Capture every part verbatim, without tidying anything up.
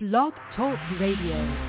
Blog Talk Radio.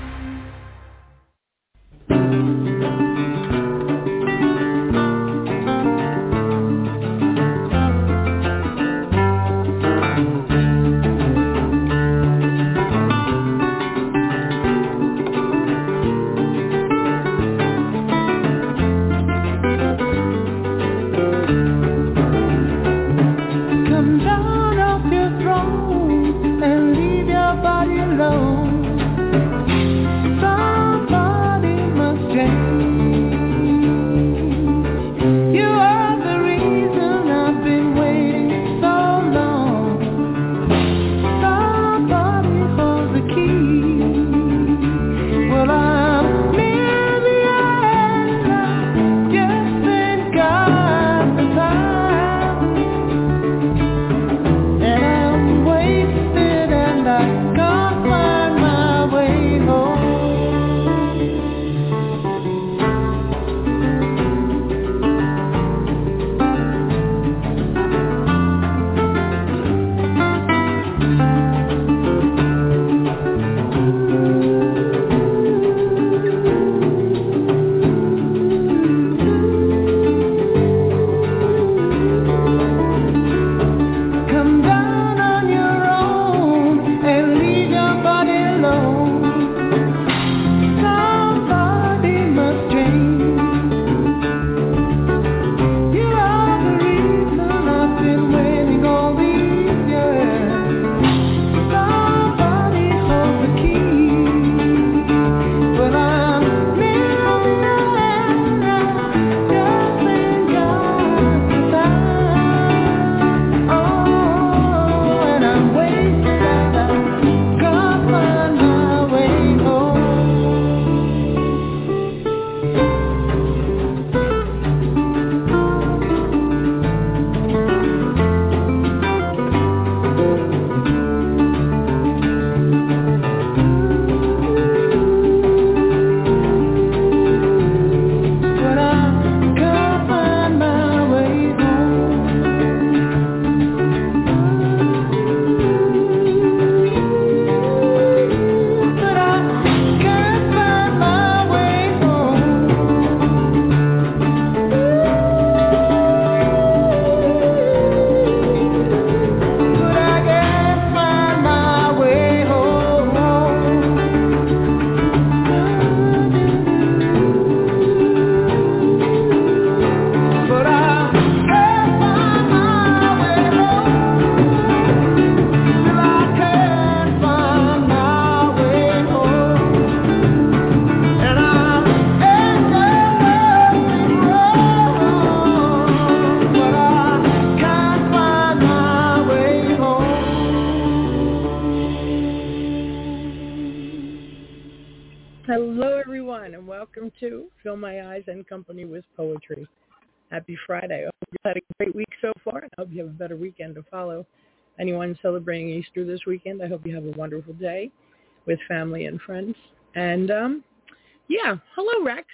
Company with poetry. Happy Friday. I hope you had a great week so far. I hope you have a better weekend to follow. Anyone celebrating Easter this weekend, I hope you have a wonderful day with family and friends. And, um, yeah, hello, Rex.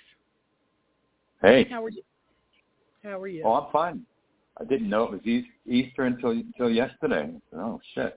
Hey. How are you? How are you? Oh, I'm fine. I didn't know it was Easter until until yesterday. Oh, shit.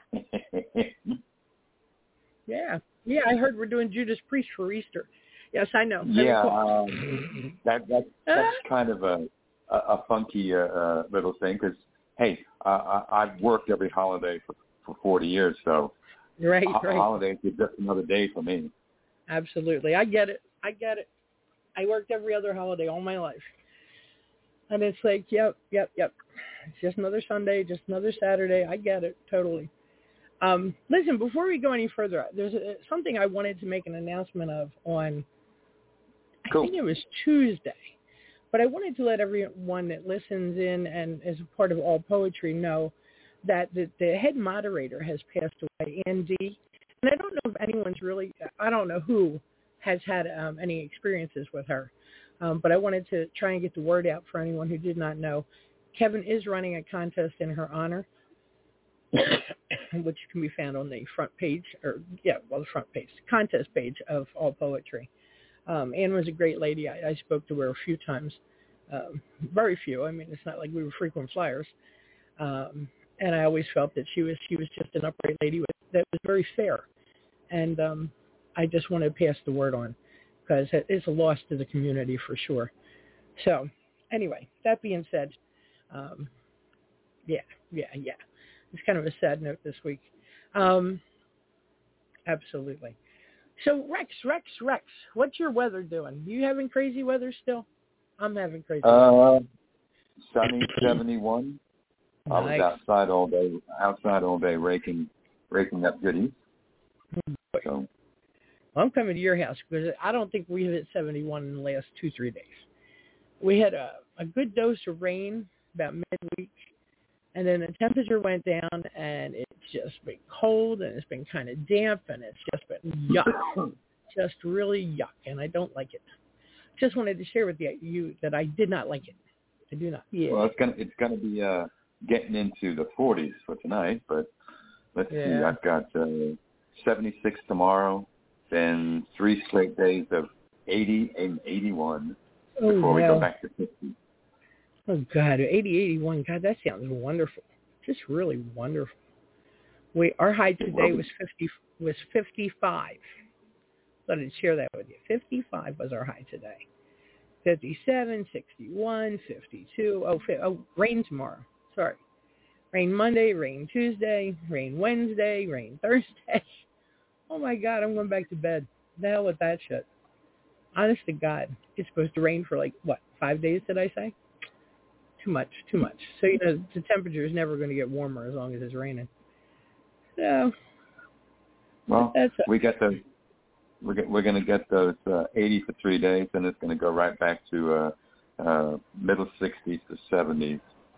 yeah. Yeah, I heard we're doing Judas Priest for Easter. Yes, I know. Yeah, um, that, that that's kind of a a, a funky uh, uh, little thing because hey, uh, I, I've worked every holiday for, for forty years, so right, ho- right. holidays is just another day for me. Absolutely, I get it. I get it. I worked every other holiday all my life, and it's like, yep, yep, yep. It's just another Sunday, just another Saturday. I get it totally. Um, listen, before we go any further, there's a, something I wanted to make an announcement of on. Cool. I think it was Tuesday, but I wanted to let everyone that listens in and is a part of All Poetry know that the, the head moderator has passed away, Andy. And I don't know if anyone's really, I don't know who has had um, any experiences with her, um, but I wanted to try and get the word out for anyone who did not know. Kevin is running a contest in her honor, which can be found on the front page, or yeah, well, the front page, contest page of All Poetry. Um, Anne was a great lady. I, I spoke to her a few times, um, very few. I mean, it's not like we were frequent flyers. Um, and I always felt that she was she was just an upright lady with, that was very fair. and um, I just want to pass the word on because it's a loss to the community for sure. So anyway, that being said, um, yeah, yeah, yeah. It's kind of a sad note this week. Um, absolutely. So Rex, Rex, Rex, what's your weather doing? You having crazy weather still? I'm having crazy uh, weather. Sunny, seventy-one. Nice. I was outside all day, outside all day raking, raking up goodies. So. I'm coming to your house because I don't think we hit seventy-one in the last two, three days. We had a, a good dose of rain about midweek, and then the temperature went down, and it's just been cold, and it's been kind of damp, and it's just been yuck, just really yuck, and I don't like it. Just wanted to share with you, you that I did not like it. I do not. Yeah. Well, it's gonna it's gonna be uh, getting into the forties for tonight, but let's yeah. see. I've got uh, seventy-six tomorrow, then three straight days of eighty and eighty-one oh, before wow. we go back to fifty. Oh, God, eighty, eighty-one. God, that sounds wonderful. Just really wonderful. We Our high today was fifty was fifty-five. Thought I'd share that with you. fifty-five was our high today. fifty-seven, sixty-one, fifty-two. Oh, oh, rain tomorrow. Sorry. Rain Monday, rain Tuesday, rain Wednesday, rain Thursday. Oh, my God, I'm going back to bed. The hell with that shit. Honest to God, it's supposed to rain for like, what, five days, did I say? Too much, too much. So, you know, the temperature is never going to get warmer as long as it's raining. So, well, that's a, we get the we're get, we're going to get those uh, eighty for three days, and it's going to go right back to uh, uh, middle sixties to seventies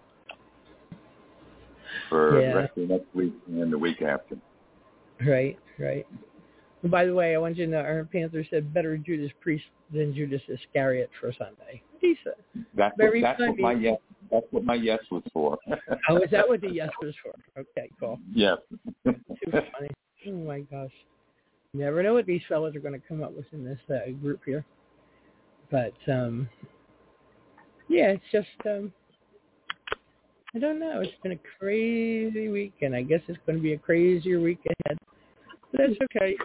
for yeah. the rest of the next week and the week after. Right, right. And by the way, I want you to know, Aaron Panther said better Judas Priest than Judas Iscariot for Sunday. He said, that's very what, that's funny. what my yes. That's what my yes was for. Oh, is that what the yes was for? Okay, cool. Yes. Too funny. Oh my gosh. You never know what these fellas are going to come up with in this uh, group here. But um, yeah, it's just um, I don't know. It's been a crazy week, and I guess it's going to be a crazier week ahead. But that's okay.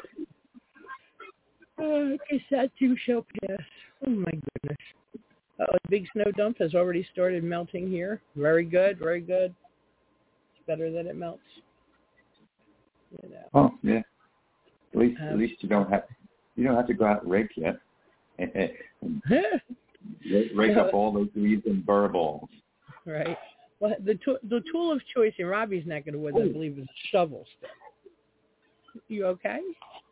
Oh, I guess that too shall pass. Oh my goodness. Oh, the big snow dump has already started melting here. Very good, very good. It's better that it melts. You know. Oh yeah. At least, Um, at least you don't have you don't have to go out and rake yet. Rake up all those leaves and burr balls. Right. Well, the to- the tool of choice in Robbie's neck of the woods, I believe, is a shovel stick. You okay?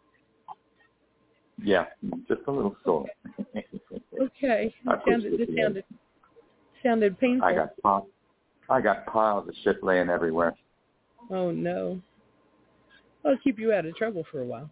Yeah, just a little sore. Okay. It sounded, it sounded, sounded painful. I got piles, I got piles of shit laying everywhere. Oh, no. I'll keep you out of trouble for a while.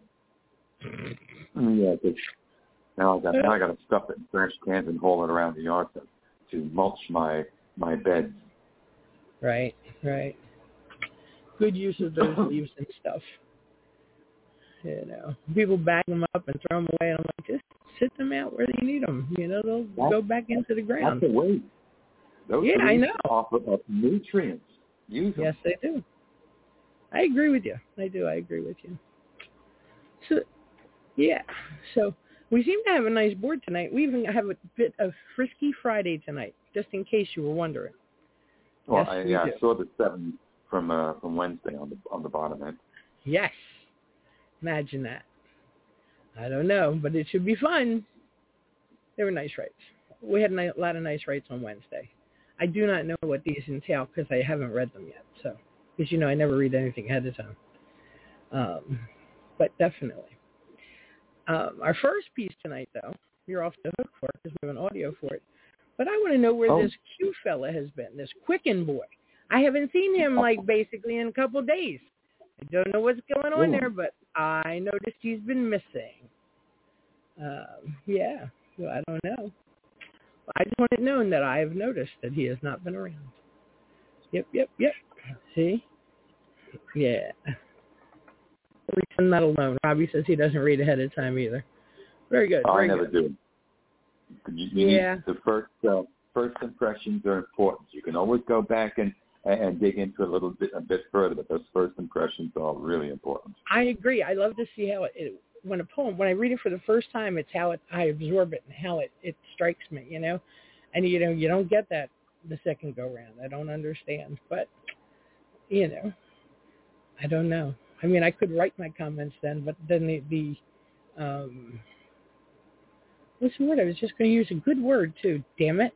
Yeah, but now I got now I got to stuff it in trash cans and haul it around the yard to, to mulch my my beds. Right, right. Good use of those leaves and stuff. You know, people bag them up and throw them away, and I'm like, just sit them out where you need them. You know, they'll that's, go back into the ground. That's a waste. Those yeah, I know. Offer up nutrients. Use them. Yes, they do. I agree with you. I do. I agree with you. So, yeah. So we seem to have a nice board tonight. We even have a bit of Frisky Friday tonight, just in case you were wondering. Well, yes, I, we yeah, do. I saw the seven from uh, from Wednesday on the on the bottom end. Yes. Imagine that. I don't know, but it should be fun. They were nice rates. We had a lot of nice rates on Wednesday. I do not know what these entail because I haven't read them yet. So, because, you know, I never read anything ahead of time. Um, but definitely. Um, our first piece tonight, though, you're off the hook for it because we have an audio for it. But I want to know where oh. this Q fella has been, this Quicken boy. I haven't seen him, like, basically in a couple of days. I don't know what's going on Ooh. there, but I noticed he's been missing. Um, yeah, so I don't know. I just want it known that I have noticed that he has not been around. Yep, yep, yep. See? Yeah. I'm not alone. Robbie says he doesn't read ahead of time either. Very good. Oh, very I never good. do. You, you yeah. Need, the first uh, first impressions are important. You can always go back and, and, and dig into it a little bit a bit further. But those first impressions are really important. I agree. I love to see how it, it when a poem, when I read it for the first time, it's how it, I absorb it and how it, it strikes me, you know. And, you know, you don't get that the second go-round. I don't understand. But, you know, I don't know. I mean, I could write my comments then, but then the, the um, what's the word? I was just going to use a good word, too. Damn it.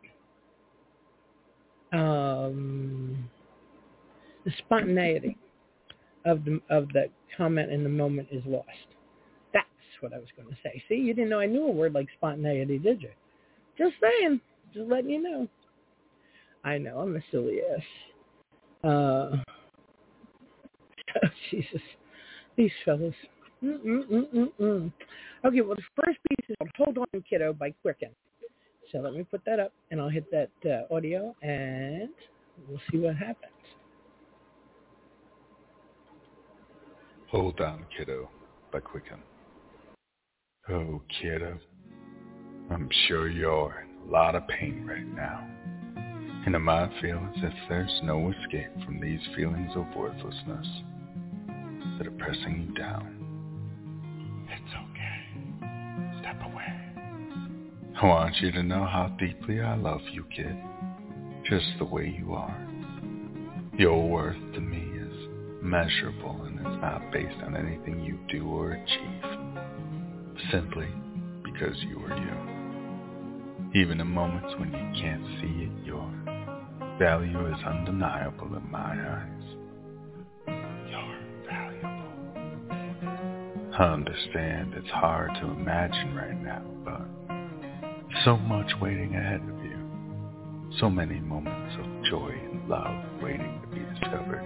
Um, the spontaneity of the of the comment in the moment is lost. That's what I was going to say. See, you didn't know I knew a word like spontaneity, did you? Just saying. Just letting you know. I know, I'm a silly ass. Uh, oh, Jesus. These fellas. Mm-mm-mm-mm-mm. Okay, well, the first piece is called Hold On, Kiddo by Quicken. So let me put that up, and I'll hit that uh, audio, and we'll see what happens. Hold On, Kiddo by Quicken. Oh, kiddo, I'm sure you're in a lot of pain right now. And it might feel as if there's no escape from these feelings of worthlessness that are pressing you down. It's okay. Step away. I want you to know how deeply I love you, kid. Just the way you are. Your worth to me is measurable and it's not based on anything you do or achieve. Simply because you are you. Even in moments when you can't see it, your value is undeniable in my eyes. You're valuable. I understand it's hard to imagine right now, but so much waiting ahead of you. So many moments of joy and love waiting to be discovered.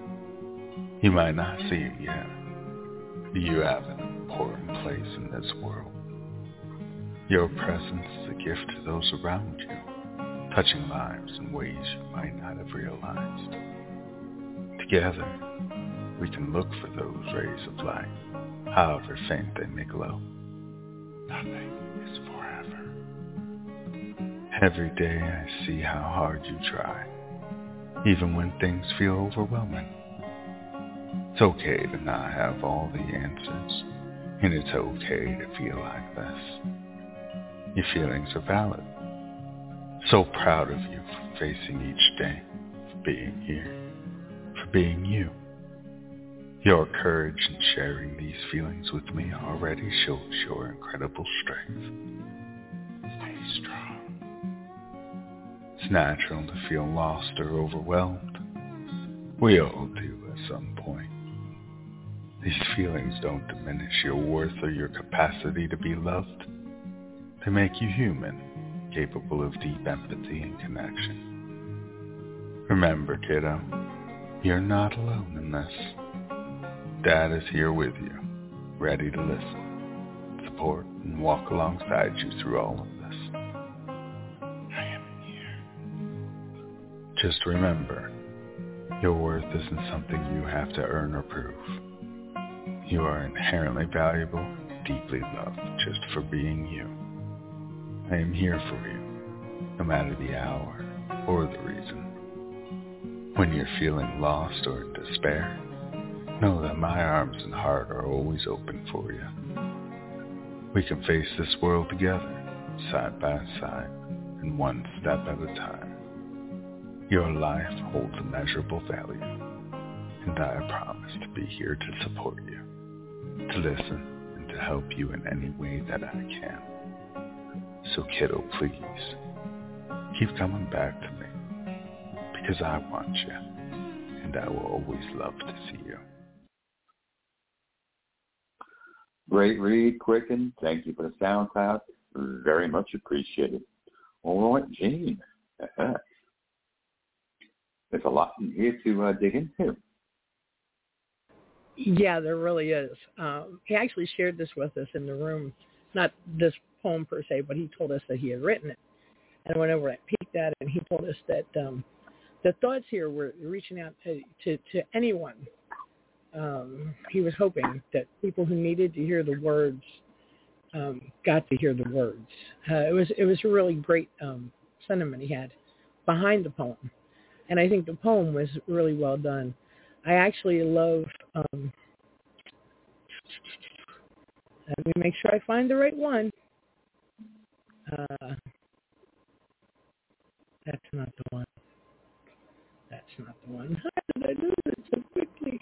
You might not see it yet, but you have an important place in this world. Your presence is a gift to those around you, touching lives in ways you might not have realized. Together, we can look for those rays of light, however faint they may glow. Nothing is forever. Every day I see how hard you try, even when things feel overwhelming. It's okay to not have all the answers, and it's okay to feel like this. Your feelings are valid. So proud of you for facing each day, for being here, for being you. Your courage in sharing these feelings with me already shows your incredible strength. Stay strong. It's natural to feel lost or overwhelmed. We all do at some point. These feelings don't diminish your worth or your capacity to be loved. They make you human, capable of deep empathy and connection. Remember, kiddo, you're not alone in this. Dad is here with you, ready to listen, support, and walk alongside you through all of this. I am here. Just remember, your worth isn't something you have to earn or prove. You are inherently valuable, deeply loved, just for being you. I am here for you, no matter the hour or the reason. When you're feeling lost or in despair, know that my arms and heart are always open for you. We can face this world together, side by side, and one step at a time. Your life holds immeasurable value, and I promise to be here to support you, to listen, and to help you in any way that I can. So kiddo, please, keep coming back to me, because I want you, and I will always love to see you. Great read, Quicken. Thank you for the SoundCloud. Very much appreciated. All right, Gene. Uh-huh. There's a lot in here to uh, dig into. Yeah, there really is. Um, he actually shared this with us in the room. Not this poem per se, but he told us that he had written it. And I went over and peeked at it, and he told us that um, the thoughts here were reaching out to, to, to anyone. Um, he was hoping that people who needed to hear the words um, got to hear the words. Uh, it was it was a really great um, sentiment he had behind the poem. And I think the poem was really well done. I actually love, um, let me make sure I find the right one. Uh, that's not the one. That's not the one. How did I lose it so quickly?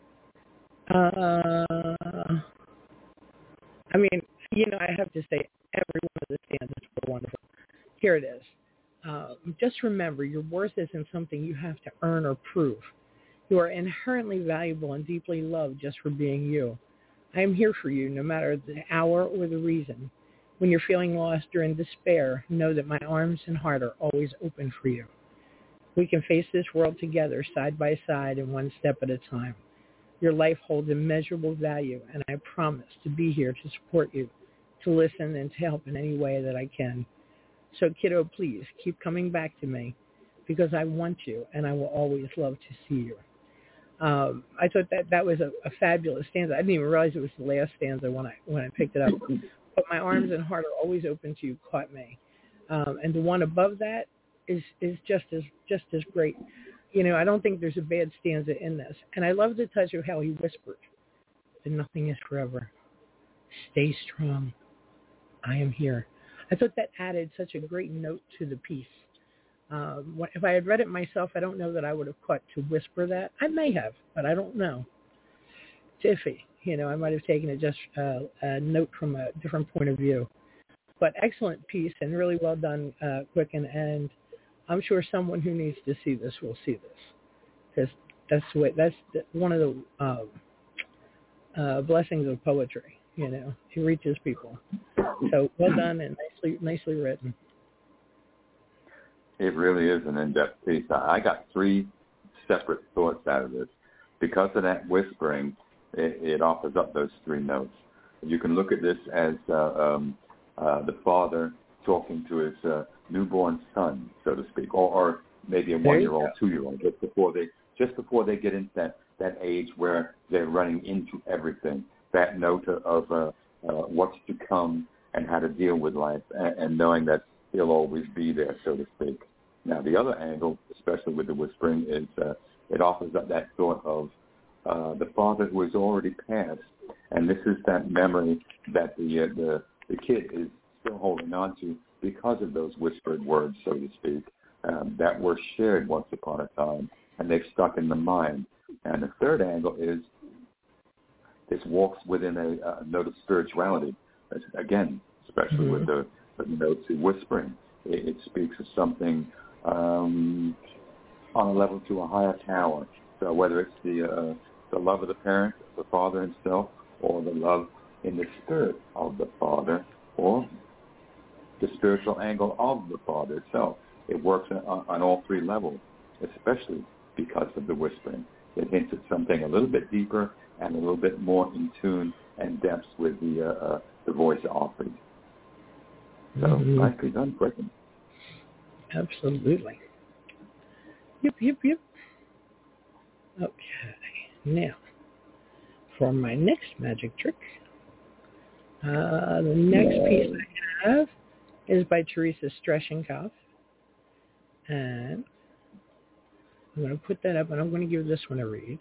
Uh, I mean, you know, I have to say every one of the stanzas were wonderful. Here it is. Uh, just remember, your worth isn't something you have to earn or prove. You are inherently valuable and deeply loved just for being you. I am here for you, no matter the hour or the reason. When you're feeling lost or in despair, know that my arms and heart are always open for you. We can face this world together, side by side, and one step at a time. Your life holds immeasurable value, and I promise to be here to support you, to listen, and to help in any way that I can. So, kiddo, please keep coming back to me, because I want you, and I will always love to see you. Um, I thought that that was a, a fabulous stanza. I didn't even realize it was the last stanza when I when I picked it up. But my arms and heart are always open to you caught me. Um, and the one above that is, is just as just as great. You know, I don't think there's a bad stanza in this. And I love the touch of how he whispered, that nothing is forever. Stay strong. I am here. I thought that added such a great note to the piece. Um, if I had read it myself, I don't know that I would have caught to whisper that. I may have, but I don't know. It's iffy. You know, I might have taken it just uh, a note from a different point of view. But excellent piece and really well done, uh, Quicken. And I'm sure someone who needs to see this will see this, because that's the way, that's the, one of the um, uh, blessings of poetry. You know, it reaches people. So well done and nicely nicely written. It really is an in-depth piece. I got three separate thoughts out of this. Because of that whispering, it, it offers up those three notes. You can look at this as uh, um, uh, the father talking to his uh, newborn son, so to speak, or, or maybe a one-year-old, two-year-old, just before they just before they get into that, that age where they're running into everything. That note of uh, uh, what's to come and how to deal with life, and, and knowing that he'll always be there, so to speak. Now, the other angle, especially with the whispering, is uh, it offers up that thought of uh, the father who has already passed, and this is that memory that the, uh, the the kid is still holding on to because of those whispered words, so to speak, um, that were shared once upon a time, and they've stuck in the mind. And the third angle is this walks within a, a note of spirituality. Again, especially mm-hmm. with the, the notes of whispering, it, it speaks of something um, on a level to a higher power. So whether it's the uh, the love of the parent, the father himself, or the love in the spirit of the father, or the spiritual angle of the father itself, it works on, on all three levels, especially because of the whispering. It hints at something a little bit deeper and a little bit more in tune and depth with the uh, uh, the voice offered. So mm-hmm. nicely done, Quicken. Absolutely. Yep, yep, yep. Okay, now for my next magic trick, uh, the next piece I have is by Teresa Streschenkopf, and I'm going to put that up, and I'm going to give this one a read.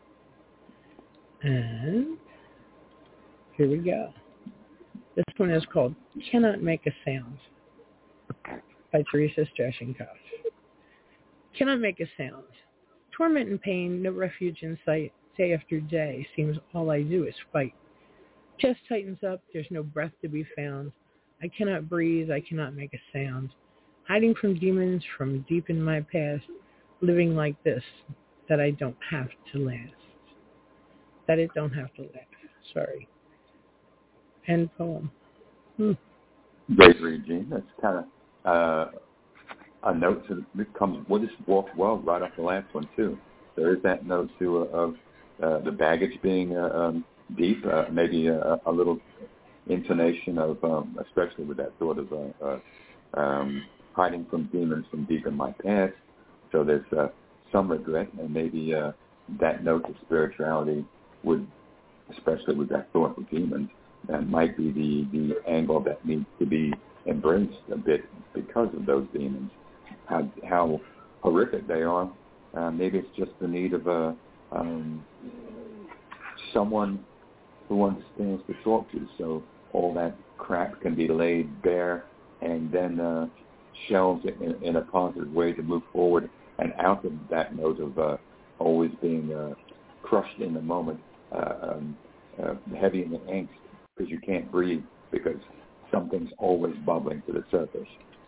And here we go. This one is called Cannot Make a Sound by Teresa Streschenkopf. Cannot make a sound. Torment and pain, no refuge in sight. Day after day seems all I do is fight. Chest tightens up, there's no breath to be found. I cannot breathe, I cannot make a sound. Hiding from demons from deep in my past. Living like this, that I don't have to last. That it don't have to last. Sorry. End poem. Hmm. Great read, Gene. That's kind of uh, a note to that comes. Well, this walks well right off the last one too. There is that note too uh, of uh, the baggage being uh, um, deep. Uh, maybe a, a little intonation of, um, especially with that thought of uh, uh, um, hiding from demons from deep in my past. So there's uh, some regret, and maybe uh, that note of spirituality would, especially with that thought of demons, that might be the, the angle that needs to be embraced a bit because of those demons. How, how horrific they are. Uh, maybe it's just the need of a um, someone who understands to talk to, so all that crap can be laid bare and then uh, shelved in, in a positive way to move forward and out of that note of uh, always being uh, crushed in the moment, uh, um, uh, heavy in the angst because you can't breathe because something's always bubbling to the surface.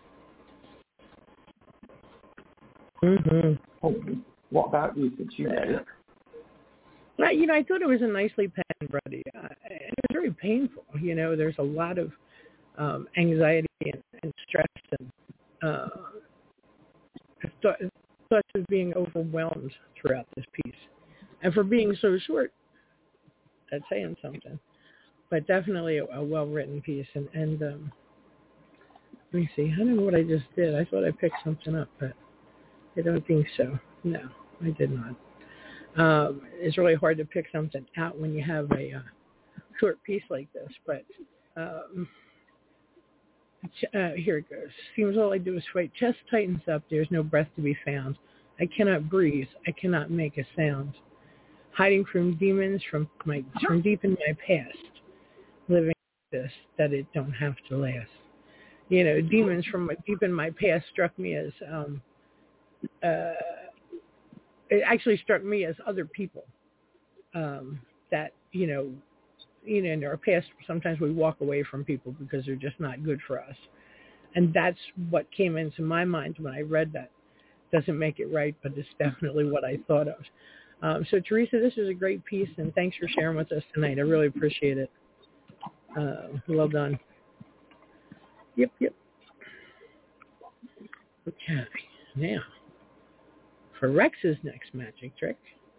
Mm-hmm. Oh, what about you since you read it? Well, you know, I thought it was a nicely penned, Brody. Uh, it was very painful. You know, there's a lot of um, anxiety and, and stress and uh, thought, thoughts of being overwhelmed throughout this piece. And for being so short, that's saying something. But definitely a, a well-written piece. And, and um, let me see. I don't know what I just did. I thought I picked something up, but I don't think so. No, I did not. Um, it's really hard to pick something out when you have a uh, short piece like this, but um, uh, here it goes. Seems all I do is fight. Chest tightens up. There's no breath to be found. I cannot breathe. I cannot make a sound. Hiding from demons from my from deep in my past. Living like this, that it don't have to last. You know, demons from deep in my past struck me as um, uh, it actually struck me as other people um, that, you know, you know, in our past, sometimes we walk away from people because they're just not good for us. And that's what came into my mind when I read that. Doesn't make it right, but it's definitely what I thought of. Um, so, Teresa, this is a great piece, and thanks for sharing with us tonight. I really appreciate it. Uh, well done. Yep, yep. Okay, now. For Rex's next magic trick.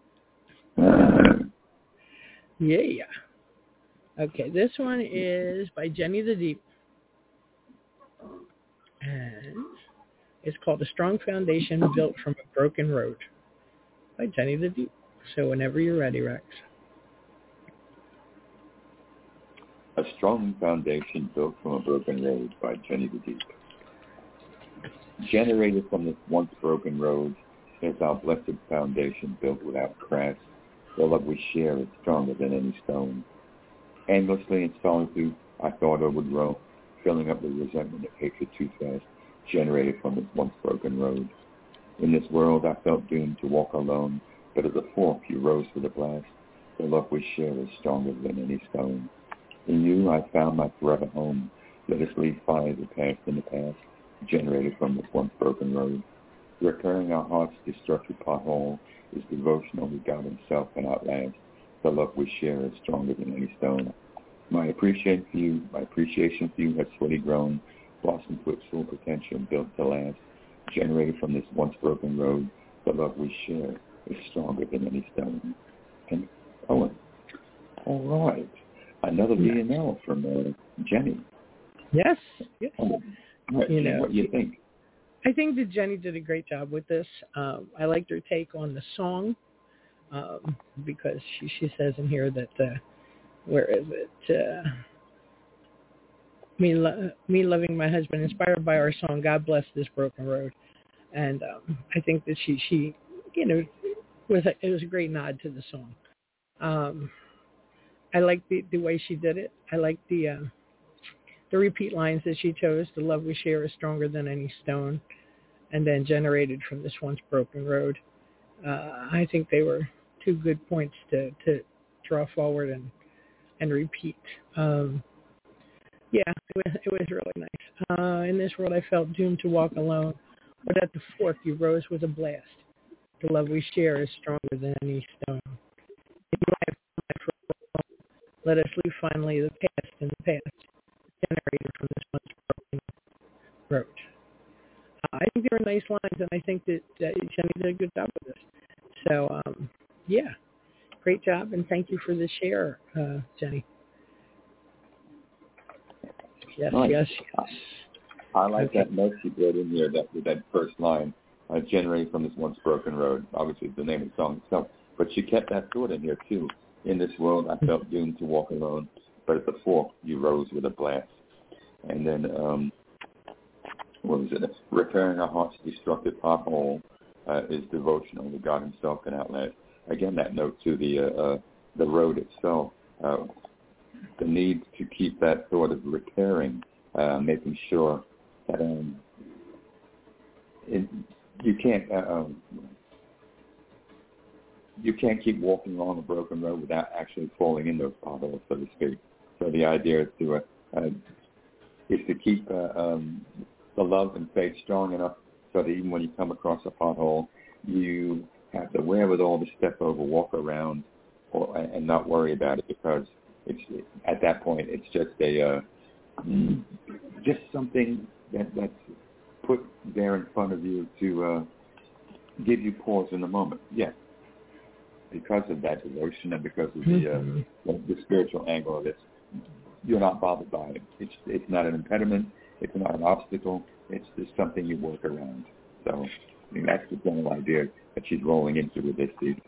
Yeah. Okay, this one is by Jenny the Deep. And it's called A Strong Foundation Built from a Broken Road by Jenny the Deep. So whenever you're ready, Rex. A Strong Foundation Built from a Broken Road by Jenny the Deep. Generated from this once broken road, is our blessed foundation built without cracks. The love we share is stronger than any stone. Endlessly in solitude, I thought I would grow, filling up the resentment of hatred too fast, generated from this once broken road. In this world, I felt doomed to walk alone, but as a fork, you rose with a blast. The love we share is stronger than any stone. In you, I found my forever home. Let us leave fires of past in the past, generated from this once broken road. Repairing our heart's destructive pothole is devotional to God himself and outlast. The love we share is stronger than any stone. My appreciation for you, my appreciation for you has fully grown, blossomed to its full potential, built to last. Generated from this once broken road, the love we share is stronger than any stone. And Owen. All right. Another V and L from uh, Jenny. Yes. yes. Oh, right. You know, what do you think? I think that Jenny did a great job with this. Um, I liked her take on the song um, because she, she says in here that, uh, where is it? Uh, me, lo- me loving my husband, inspired by our song, God Bless This Broken Road. And um, I think that she, she, you know, was a, it was a great nod to the song. Um, I liked the, the way she did it. I liked the... Uh, The repeat lines that she chose, the love we share is stronger than any stone, and then generated from this once broken road. Uh, I think they were two good points to, to draw forward and, and repeat. Um, yeah, it was, it was really nice. Uh, in this world I felt doomed to walk alone, but at the fork you rose with a blast. The love we share is stronger than any stone. In you I have my first. Let us leave finally the past in the past. Generated from this once broken road. Uh, I think they were nice lines, and I think that, that Jenny did a good job with this. So, um, yeah, great job, and thank you for the share, uh, Jenny. Yes, Nice. yes, yes. I like Okay. that note you put in here, that that first line, uh, generated from this once broken road. Obviously, the name of the song itself, but she kept that thought in here too. In this world, I felt doomed to walk alone, but at the fork, you rose with a blast. And then, um, what was it? Repairing our heart's destructive pothole uh, is devotional to God himself and outlet. Again, that note to the uh, uh, the road itself, uh, the need to keep that sort of repairing, uh, making sure that um, it, you can't uh, um, you can't keep walking along a broken road without actually falling in those potholes, so to speak. So the idea is to uh, uh, is to keep uh, um, the love and faith strong enough so that even when you come across a pothole, you have the wherewithal to step over, walk around, or, and not worry about it, because it's at that point it's just a uh, just something that, that's put there in front of you to uh, give you pause in the moment. Yes, because of that devotion and because of the, uh, the, the spiritual angle of it, you're not bothered by it. It's it's not an impediment. It's not an obstacle. It's just something you work around. So I mean, that's the general idea that she's rolling into with this season.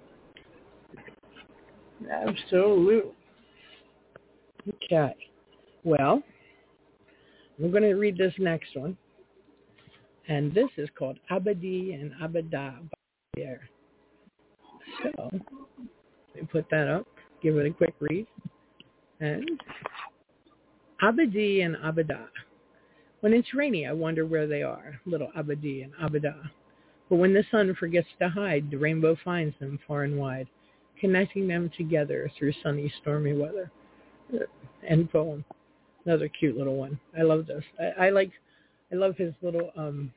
Absolutely. Okay. Well, we're going to read this next one. And this is called Abadi and Abada there. So, let me put that up, give it a quick read. And Abadi and Abada. When it's rainy, I wonder where they are, little Abadi and Abada. But when the sun forgets to hide, the rainbow finds them far and wide, connecting them together through sunny, stormy weather. End poem. Another cute little one. I love this. I, I like, I love his little um,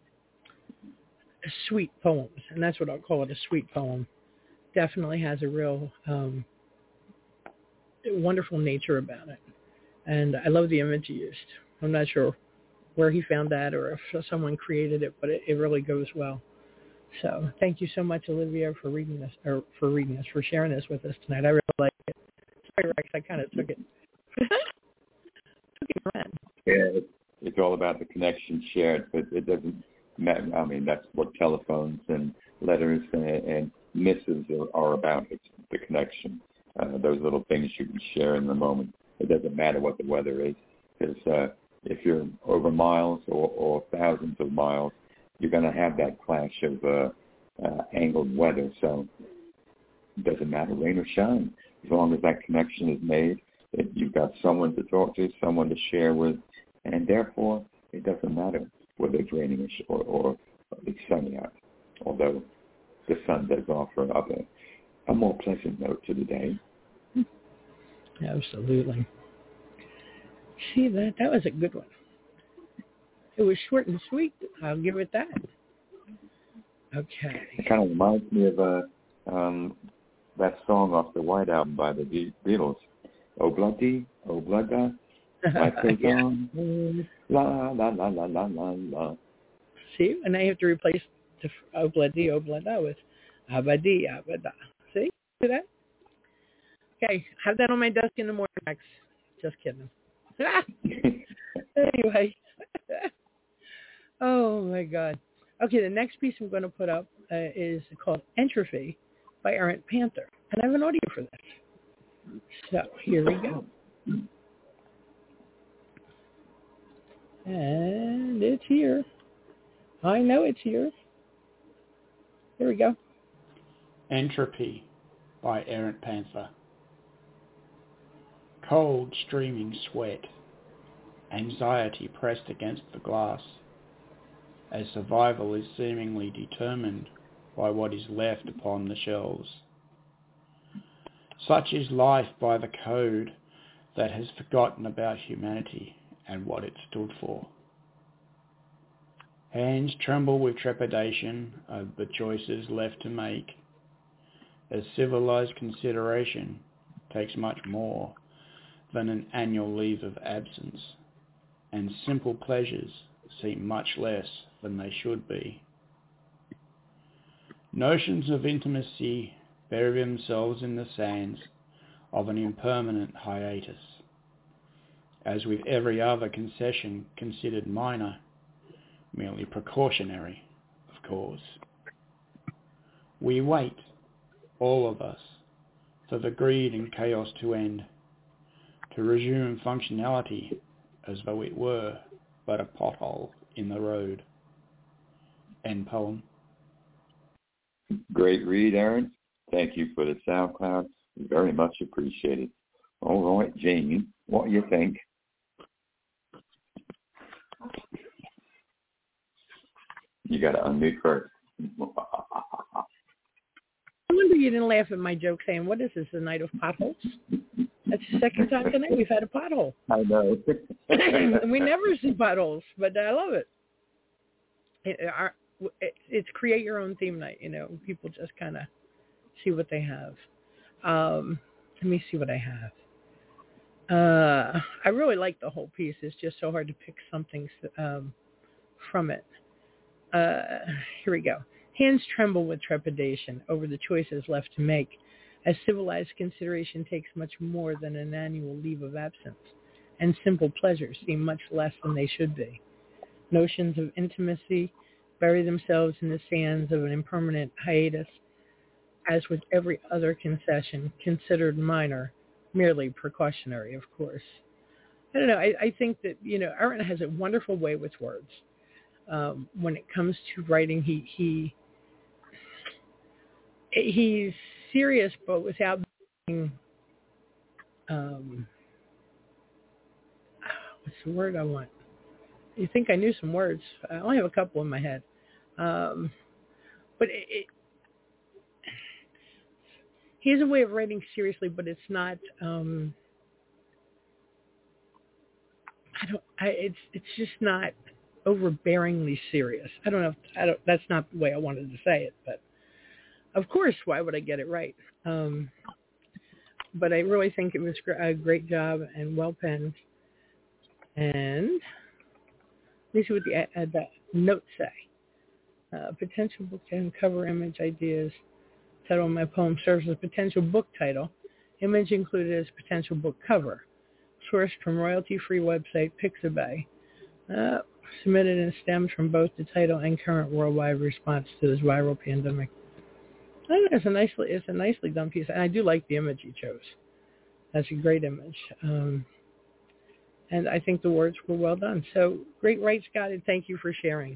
sweet poems, and that's what I'll call it, a sweet poem. Definitely has a real um, wonderful nature about it. And I love the image he used. I'm not sure where he found that or if someone created it, but it, it really goes well. So thank you so much, Olivia, for reading this, or for reading this, for sharing this with us tonight. I really like it. Sorry, Rex, I kind of took it. took it around. Yeah, it's, it's all about the connection shared, but it doesn't matter. I mean, that's what telephones and letters and, and missives are, are about. It's the connection, uh, those little things you can share in the moment. It doesn't matter what the weather is, because uh, if you're over miles or, or thousands of miles, you're going to have that clash of uh, uh, angled weather. So it doesn't matter, rain or shine, as long as that connection is made, that you've got someone to talk to, someone to share with, and therefore it doesn't matter whether it's raining or, or it's sunny out, although the sun does offer up a, a more pleasant note to the day. Absolutely. See, that that was a good one. It was short and sweet. I'll give it that. Okay. It kind of reminds me of uh, um, that song off the White Album by the Be- Beatles. Oh bloody, oh blada, life goes yeah. on. La la la la la la la. See, and I have to replace the oh bloody, oh blada with abadi, abada. See, see that? Okay, have that on my desk in the morning, Max. Just kidding. Anyway. Oh, my God. Okay, the next piece I'm going to put up uh, is called Entropy by Errant Panther. And I have an audio for this. So here we go. And it's here. I know it's here. Here we go. Entropy by Errant Panther. Cold, streaming sweat, anxiety pressed against the glass, as survival is seemingly determined by what is left upon the shelves. Such is life by the code that has forgotten about humanity and what it stood for. Hands tremble with trepidation over the choices left to make, as civilized consideration takes much more than an annual leave of absence, and simple pleasures seem much less than they should be. Notions of intimacy bury themselves in the sands of an impermanent hiatus, as with every other concession considered minor, merely precautionary, of course. We wait, all of us, for the greed and chaos to end, to resume functionality as though it were but a pothole in the road. End poem. Great read, Aaron. Thank you for the SoundCloud. Very much appreciated. All right, Jane, what do you think? You got to unmute first. I wonder you didn't laugh at my joke saying, what is this, the night of potholes? That's the second time tonight we've had a pothole. I know. We never see potholes, but I love it. It, our, it. It's create your own theme night, you know. People just kind of see what they have. Um, let me see what I have. Uh, I really like the whole piece. It's just so hard to pick something um, from it. Uh, here we go. Hands tremble with trepidation over the choices left to make, as civilized consideration takes much more than an annual leave of absence, and simple pleasures seem much less than they should be. Notions of intimacy bury themselves in the sands of an impermanent hiatus, as with every other concession, considered minor, merely precautionary, of course. I don't know. I, I think that, you know, Aaron has a wonderful way with words. Um, when it comes to writing, he he he's serious, but without being, um, what's the word I want? You think I knew some words. I only have a couple in my head. Um, but it, it, he has a way of writing seriously, but it's not, um, I don't, I, it's, it's just not overbearingly serious. I don't know. If, I don't, that's not the way I wanted to say it, but of course, why would I get it right? Um, but I really think it was a great job and well penned. And let me see what the, uh, the notes say. Uh, potential book and cover image ideas. Title of my poem serves as a potential book title. Image included as potential book cover. Sourced from royalty-free website Pixabay. Uh, submitted and stems from both the title and current worldwide response to this viral pandemic. I think it's a nicely, it's a nicely done piece, and I do like the image he chose. That's a great image, um, and I think the words were well done. So great, right, Scott, and thank you for sharing.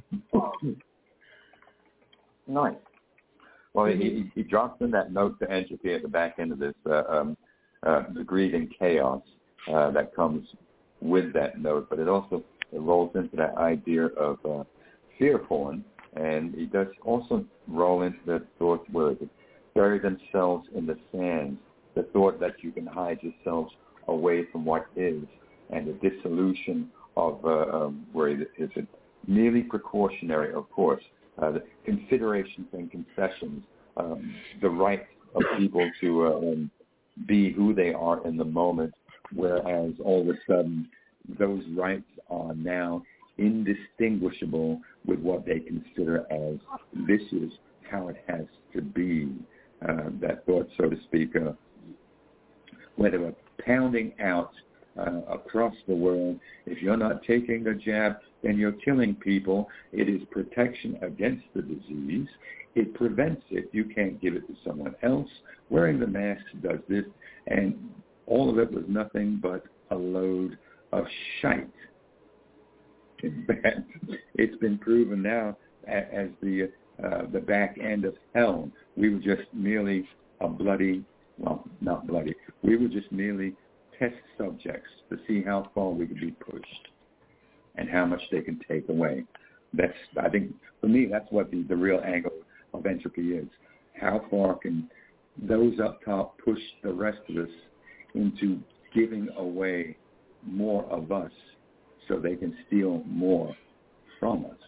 Nice. Well, Mm-hmm. he, he drops in that note to entropy at the back end of this, uh, um, uh, the greed and chaos uh, that comes with that note, but it also it rolls into that idea of uh, fear porn, and he does also roll into that thought where they bury themselves in the sands, the thought that you can hide yourselves away from what is, and the dissolution of uh, um, where is it merely precautionary, of course, uh, the considerations and concessions, um, the right of people to uh, um, be who they are in the moment, whereas all of a sudden those rights are now indistinguishable with what they consider as this is how it has to be. Uh, that thought, so to speak, uh, where they were pounding out uh, across the world, if you're not taking the jab, then you're killing people. It is protection against the disease. It prevents it. You can't give it to someone else. Wearing the mask does this, and all of it was nothing but a load of shite. In fact, it's been proven now as the uh, the back end of hell. We were just merely a bloody, well, not bloody. We were just merely test subjects to see how far we could be pushed and how much they can take away. That's, I think, for me, that's what the, the real angle of entropy is. How far can those up top push the rest of us into giving away more of us so they can steal more from us?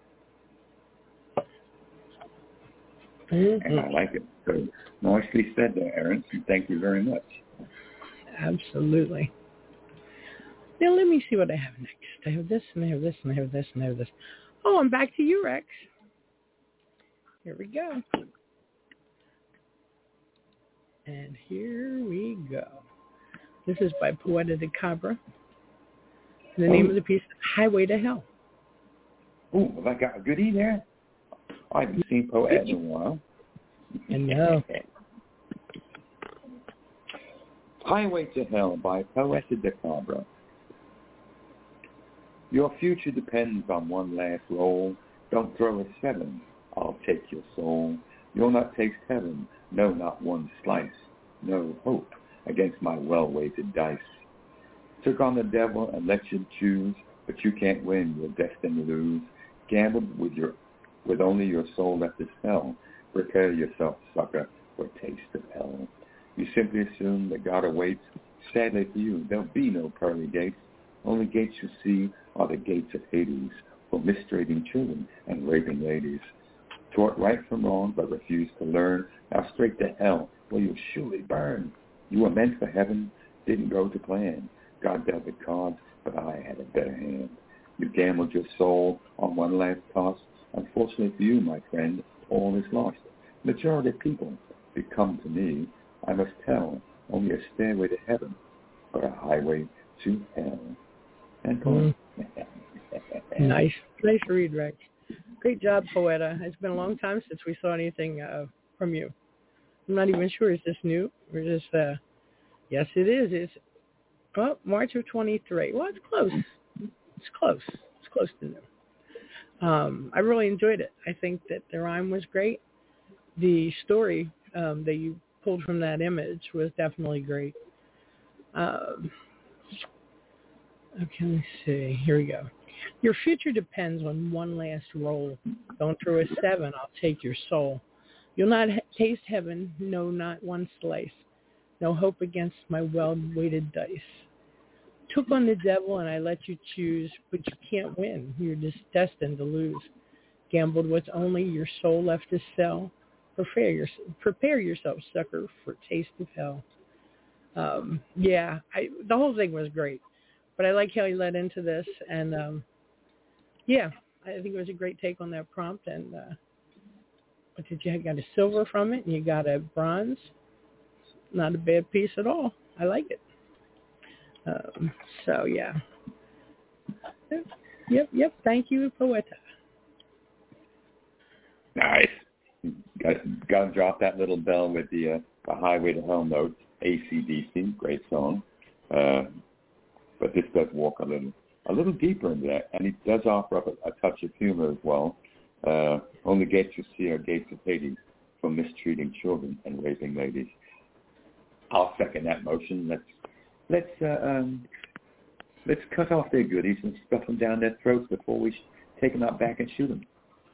Mm-hmm. And I like it. So nicely said there, Aaron. Thank you very much. Absolutely. Now let me see what I have next. I have this, and I have this, and I have this, and I have this. Oh, I'm back to you, Rex. Here we go. And here we go. This is by Poeta de Cabra. The name oh. of the piece is Highway to Hell. Oh, have I got a goodie there? I haven't seen Poeta in a while. I know. Highway to Hell by Poeta de Cabra. Your future depends on one last roll. Don't throw a seven. I'll take your soul. You'll not taste heaven, no, not one slice. No hope against my well-weighted dice. Took on the devil and let you choose, but you can't win, you're destined to lose. Gambled with your, with only your soul left to sell. Prepare yourself, sucker, for a taste of hell. You simply assume that God awaits. Sadly for you, there'll be no pearly gates. Only gates you see are the gates of Hades, for mistreating children and raping ladies. Taught right from wrong, but refused to learn. Now straight to hell, where you'll surely burn. You were meant for heaven, didn't go to plan. God dealt the cards, but I had a better hand. You gambled your soul on one last toss. Unfortunately for you, my friend, all is lost. Majority of people become to me, I must tell, only a stairway to heaven, but a highway to hell. And mm. Nice. Nice read, Rex. Great job, Poeta. It's been a long time since we saw anything uh, from you. I'm not even sure. Is this new? Or just, uh, yes, it is. It's, oh, March of twenty-three. Well, it's close. It's close. It's close to new. Um, I really enjoyed it. I think that the rhyme was great. The story um, that you pulled from that image was definitely great. Um, okay, let me see. Here we go. Your future depends on one last roll. Don't throw a seven, I'll take your soul. You'll not ha- taste heaven, no, not one slice. No hope against my well-weighted dice. Took on the devil and I let you choose, but you can't win. You're just destined to lose. Gambled what's only your soul left to sell. Prepare, your, prepare yourself, sucker, for taste of hell. Um, yeah, I, the whole thing was great. But I like how you led into this, and um, yeah, I think it was a great take on that prompt. And uh, what did you got a silver from it, and you got a bronze? Not a bad piece at all. I like it. Um, so yeah, yep, yep. Thank you, Poeta. Nice. Got got to drop that little bell with the uh, the Highway to Hell note. A C D C, great song. Uh, But this does walk a little a little deeper into that, and it does offer up a, a touch of humor as well. Uh, only gates you see are gates of Hades, for mistreating children and raping ladies. I'll second that motion. Let's let's uh, um, let's cut off their goodies and stuff them down their throats before we sh- take them out back and shoot them.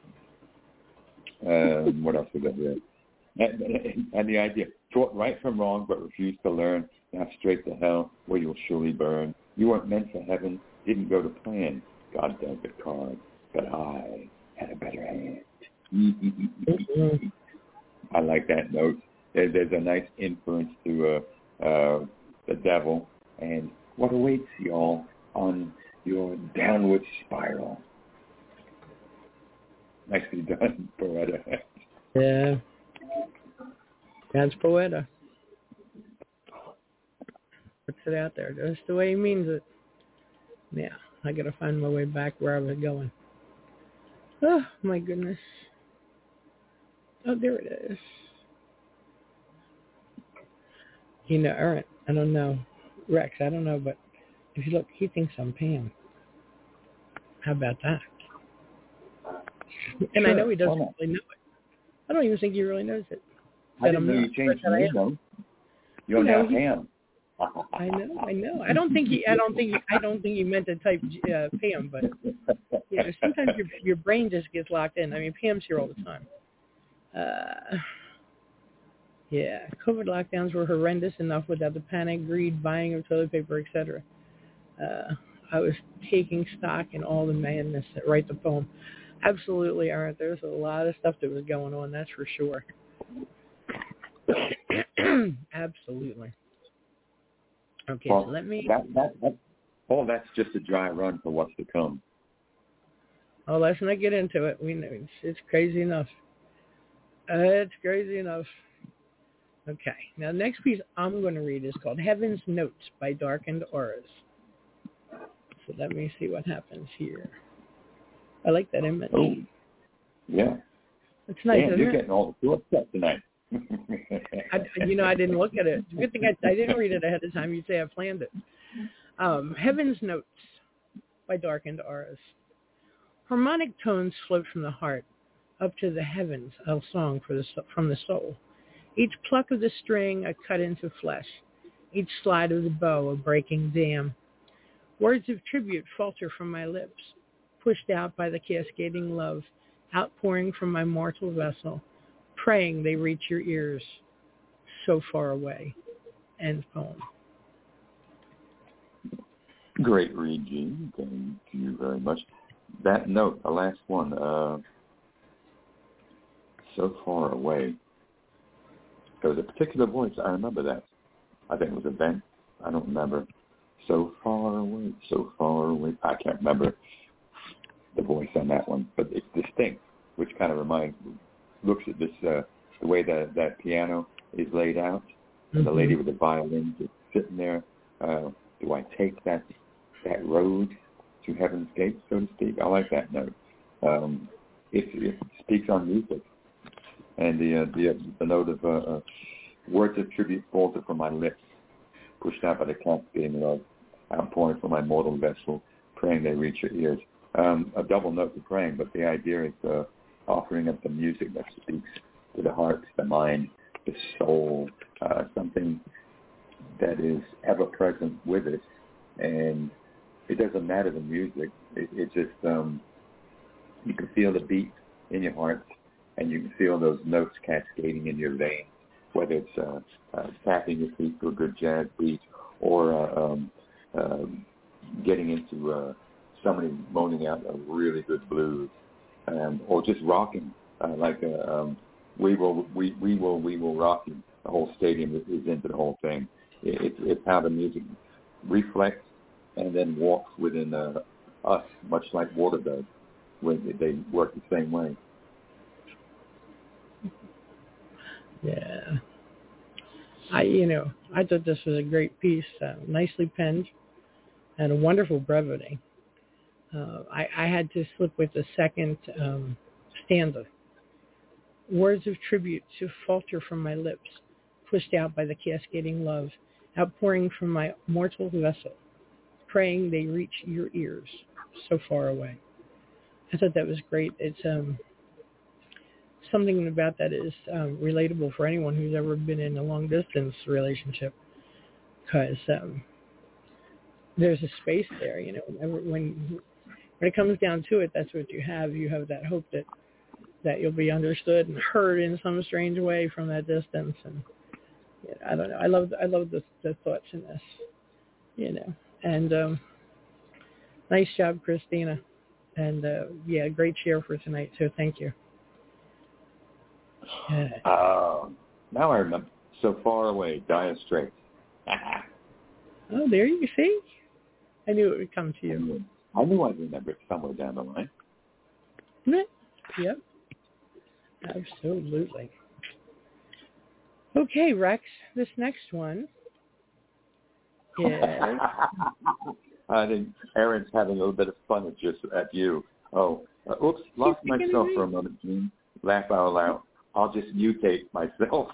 Um, what else we got here? And, and, and the idea, taught right from wrong, but refused to learn. Now straight to hell, where you'll surely burn. You weren't meant for heaven, didn't go to plan. God dealt the cards, but I had a better hand. I like that note. There, there's a nice inference to uh, uh, the devil and what awaits y'all on your downward spiral. Nicely done, Poeta. Yeah. That's Poeta. Puts it out there. That's the way he means it. Yeah, I gotta find my way back where I was going. Oh, my goodness. Oh, there it is. You know, all right, I don't know. Rex, I don't know, but if you look, he thinks I'm Pam. How about that? And sure, I know he doesn't really know it. I don't even think he really knows it. I didn't know you changed your name, though. You're now Pam. I know, I know. I don't think he. I don't think. He, I don't think he meant to type uh, Pam, but you know, sometimes your your brain just gets locked in. I mean, Pam's here all the time. Uh, yeah, COVID lockdowns were horrendous enough without the panic, greed, buying of toilet paper, et cetera. Uh, I was taking stock in all the madness that write the poem. Absolutely, Aaron. There's a lot of stuff that was going on. That's for sure. Absolutely. Okay, well, so let me... That, that, that, oh, that's just a dry run for what's to come. Oh, let's not get into it. We know it's, it's crazy enough. Uh, it's crazy enough. Okay, now the next piece I'm going to read is called Heaven's Notes by Darkened Auras. So let me see what happens here. I like that image. Oh, yeah. It's nice, Damn, isn't you're it? getting all the short stuff tonight. I, you know, I didn't look at it. Good thing I, I didn't read it ahead of time. You'd say I planned it. Um, Heaven's Notes by Darkened Auras. Harmonic tones float from the heart. up to the heavens, a song for the, from the soul. Each pluck of the string a cut into flesh, each slide of the bow a breaking dam. Words of tribute falter from my lips, pushed out by the cascading love, outpouring from my mortal vessel, praying they reach your ears, so far away. End poem. Great read, Gene. Thank you very much. That note, the last one, uh, so far away. There was a particular voice. I remember that. I think it was a Ben. I don't remember. So far away, so far away. I can't remember the voice on that one, but it's distinct, which kind of reminds, looks at this, uh, the way that that piano is laid out, and mm-hmm. the lady with the violin just sitting there. Uh, do I take that that road to Heaven's Gate, so to speak? I like that note. Um, it, it speaks on music, and the uh, the, the note of uh, uh, words of tribute falter from my lips, pushed out by the cascading love, outpouring from my mortal vessel, praying they reach your ears. Um, a double note to praying, but the idea is uh, offering up the music that speaks to the heart, the mind, the soul, uh, something that is ever present with us. And it doesn't matter the music. It, it just, um, you can feel the beat in your heart, and you can feel those notes cascading in your veins, whether it's uh, uh, tapping your feet to a good jazz beat, or uh, um, uh, getting into uh, somebody moaning out a really good blues, um, or just rocking, uh, like uh, um, we will, we, we will, we will rock you. The whole stadium is, is into the whole thing. It, it's, it's how the music reflects and then walks within uh, us, much like water does, when they work the same way. Yeah. I, you know, I thought this was a great piece, uh, nicely penned, and a wonderful brevity. Uh, I, I had to slip with the second um, stanza. Words of tribute to falter from my lips, pushed out by the cascading love, outpouring from my mortal vessel, praying they reach your ears, so far away. I thought that was great. It's um, something about that is um, relatable for anyone who's ever been in a long-distance relationship, because um, there's a space there. You know, whenever, when when it comes down to it, that's what you have. You have that hope that that you'll be understood and heard in some strange way from that distance. And you know, I don't know. I love I love the, the thoughts in this. You know, and um, nice job, Christina. And uh, yeah, great share for tonight. So thank you. Yeah. Uh, now I remember. So far away, Dire Straits. Oh, there you see. I knew it would come to you. I knew I'd remember it somewhere down the line. Yep. Absolutely. Okay, Rex, this next one is... I think Aaron's having a little bit of fun at just at you. Oh, uh, oops, lost myself for a moment, Gene. Laugh out loud. I'll just mutate myself.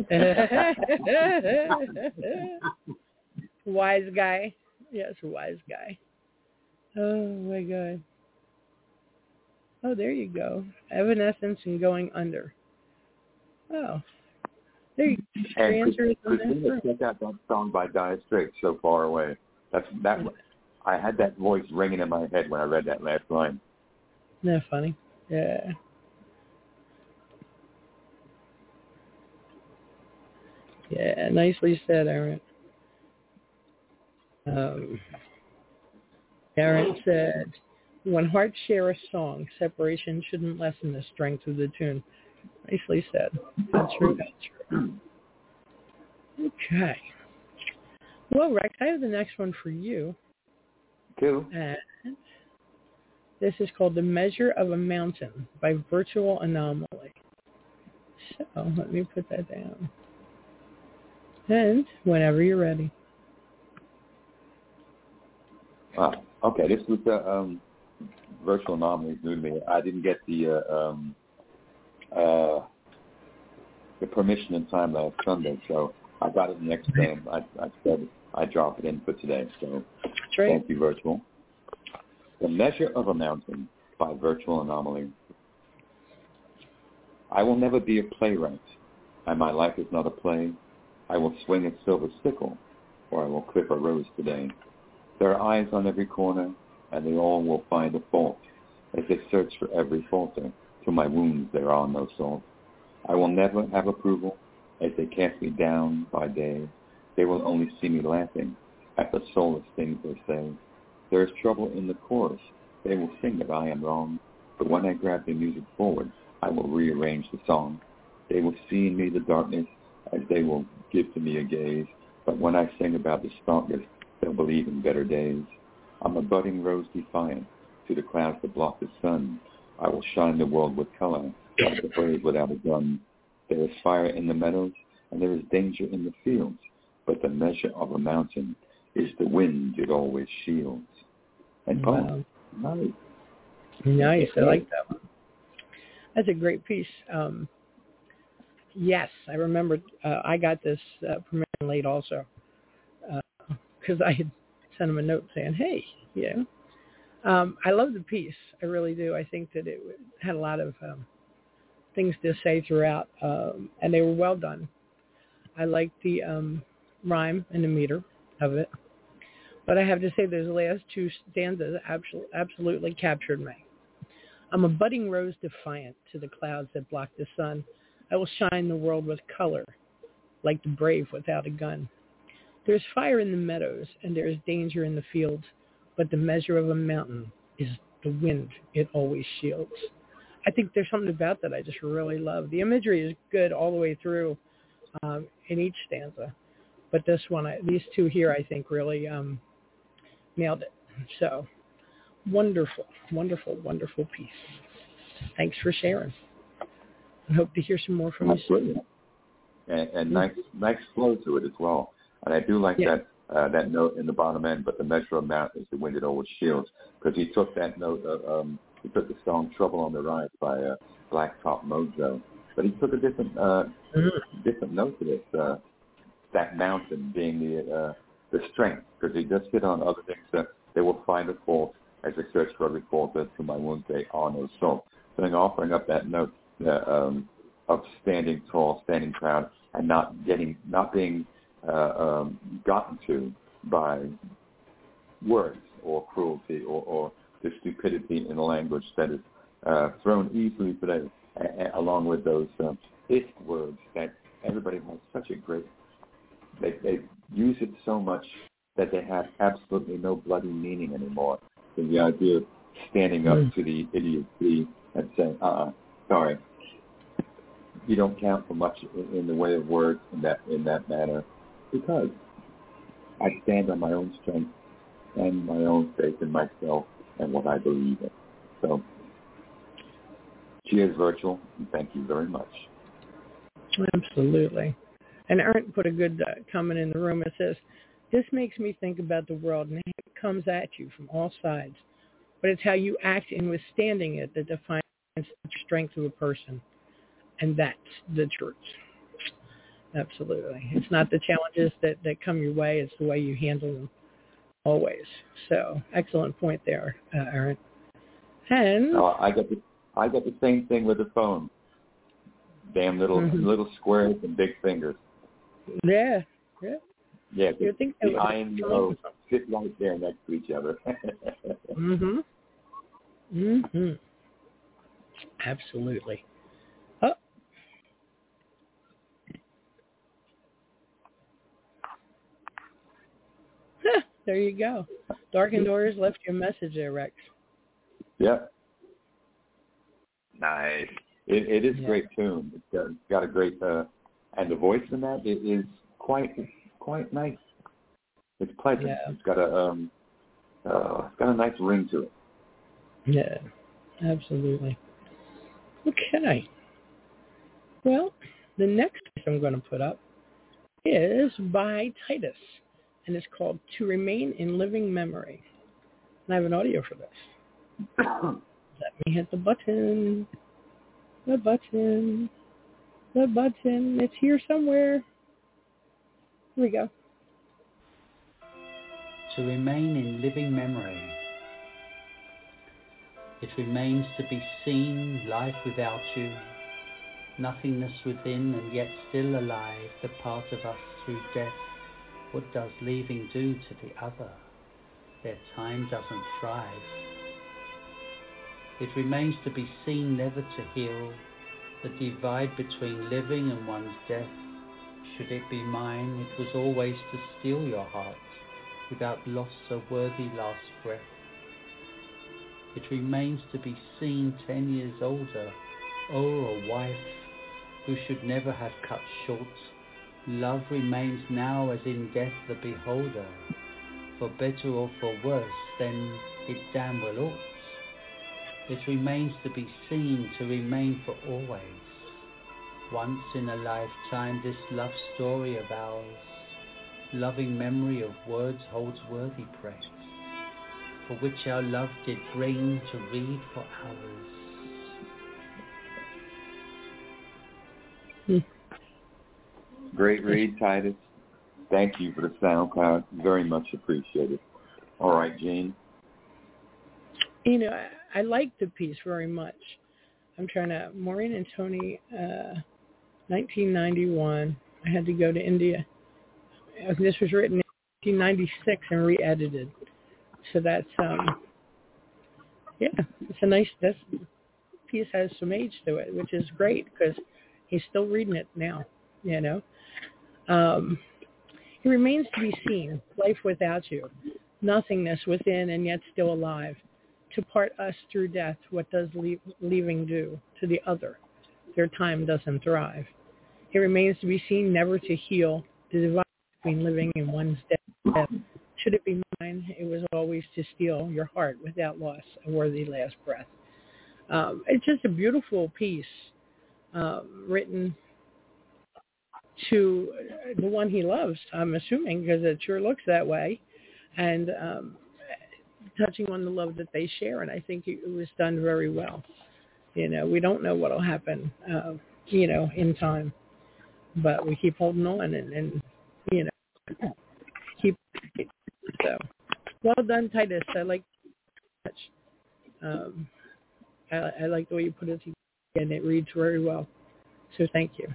Wise guy. Yes, wise guy. Oh, my God. Oh, there you go. Evanescence and Going Under. Oh. There you go. And Your answer is on Christina, check out that song by Dire Straits, So Far Away. That's that. I had that voice ringing in my head when I read that last line. Isn't that funny? Yeah. Yeah, nicely said, Aaron. Um, Aaron said, when hearts share a song, separation shouldn't lessen the strength of the tune. Nicely said. That's true. That's true. Okay. Well, Rex, I have the next one for you. Cool. And this is called The Measure of a Mountain by Virtual Anomaly. So let me put that down. And whenever you're ready. Uh, okay, this was the um, Virtual Anomaly new to me. I didn't get the uh, um, uh, the permission in time last Sunday, so I got it next time. I, I said I'd drop it in for today, so right. Thank you, Virtual. The Measure of a Mountain by Virtual Anomaly. I will never be a playwright, and my life is not a play. I will swing a silver sickle, or I will clip a rose today. There are eyes on every corner, and they all will find a fault. As they search for every falter, to my wounds there are no salt. I will never have approval, as they cast me down by day. They will only see me laughing at the soulless things they say. There is trouble in the chorus. They will sing that I am wrong, but when I grab the music forward, I will rearrange the song. They will see in me the darkness, as they will give to me a gaze. But when I sing about the darkness, they'll believe in better days. I'm a budding rose defiant to the clouds that block the sun. I will shine the world with color, like the brave without a gun. There is fire in the meadows, and there is danger in the fields. But the measure of a mountain is the wind it always shields. And poem. Wow. Nice. Nice. I like that one. That's a great piece. Um, yes, I remember uh, I got this uh, premiering late also because uh, I had sent him a note saying, hey, yeah. Um, I love the piece. I really do. I think that it had a lot of um, things to say throughout, um, and they were well done. I liked the um, rhyme and the meter of it. But I have to say those last two stanzas absolutely, absolutely captured me. I'm a budding rose defiant to the clouds that block the sun. I will shine the world with color, like the brave without a gun. There's fire in the meadows, and there is danger in the fields, but the measure of a mountain is the wind it always shields. I think there's something about that I just really love. The imagery is good all the way through um, in each stanza, but this one, I, these two here, I think really um, nailed it. So wonderful, wonderful, wonderful piece. Thanks for sharing. I hope to hear some more from That's you. Brilliant. And, and nice, nice flow to it as well. And I do like yeah. that uh, that note in the bottom end. But the measure of amount is the wind it always shields, because he took that note. Of, um, he took the song "Trouble on the Rise" by uh, Blacktop Mojo, but he took a different uh, mm-hmm. different note to it. Uh, that mountain being the uh, the strength, because he just hit on other things that they will find a fault as they search for every fault. That to my wounds they are no salt. So I'm offering up that note uh, um, of standing tall, standing proud, and not getting, not being uh, um, gotten to by words or cruelty or, or the stupidity in the language that is uh, thrown easily today, a- a- along with those um, it words that everybody has such a great. They, they use it so much that they have absolutely no bloody meaning anymore. So the idea of standing up mm. to the idiocy and saying, uh-uh, sorry, you don't count for much in, in the way of words in that in that manner, because I stand on my own strength and my own faith in myself and what I believe in. So, cheers, Virtual, and thank you very much. Absolutely. And Aaron put a good uh, comment in the room. It says, this makes me think about the world, and it comes at you from all sides. But it's how you act in withstanding it that defines the strength of a person. And that's the truth. Absolutely. It's not the challenges that, that come your way. It's the way you handle them always. So excellent point there, uh, Aaron. And oh, I got the I got the same thing with the phone. Damn little mm-hmm. little squares and big fingers. Yeah, yeah. Yeah, you think the I and the O sit right there next to each other. mm-hmm. Mm-hmm. Absolutely. Oh. Huh, there you go. Darkened Doors left you a message there, Rex. Yep. Nice. It, it is a yeah. great tune. It's got, it's got a great, uh, and the voice in that it is quite quite nice. It's pleasant. Yeah. It's got a um, uh, it's got a nice ring to it. Yeah, absolutely. Okay. Well, the next piece I'm going to put up is by Titus, and it's called "To Remain in Living Memory." And I have an audio for this. Let me hit the button. The button. The button. It's here somewhere. Here we go. To remain in living memory. It remains to be seen life without you, nothingness within and yet still alive, the part of us through death. What does leaving do to the other? Their time doesn't thrive. It remains to be seen, never to heal, the divide between living and one's death. Should it be mine, it was always to steal your heart, without loss a worthy last breath. It remains to be seen, ten years older, oh, a wife who should never have cut short. Love remains now as in death the beholder, for better or for worse, then it damn well ought. It remains to be seen, to remain for always. Once in a lifetime this love story of ours, loving memory of words holds worthy praise, for which our love did bring to read for hours. Hmm. Great read, Titus. Thank you for the sound cloud. Very much appreciated. All right, Jean. You know, I, I like the piece very much. I'm trying to, Maureen and Tony, uh, nineteen ninety-one. I had to go to India. This was written in nineteen ninety-six and re-edited. So that's, um, yeah, it's a nice, this piece has some age to it, which is great because he's still reading it now, you know. Um, it remains to be seen, life without you, nothingness within and yet still alive. To part us through death, what does leave, leaving do to the other? Their time doesn't thrive. It remains to be seen, never to heal, the divide between living and one's death. Should it be mine, it was always to steal your heart without loss, a worthy last breath. Um, it's just a beautiful piece um, written to the one he loves, I'm assuming, because it sure looks that way, and um, touching on the love that they share, and I think it was done very well. You know, we don't know what will happen, uh, you know, in time, but we keep holding on and, and you know, keep. So, well done, Titus. I like it much. Um, I, I like the way you put it together, and it reads very well. So, thank you.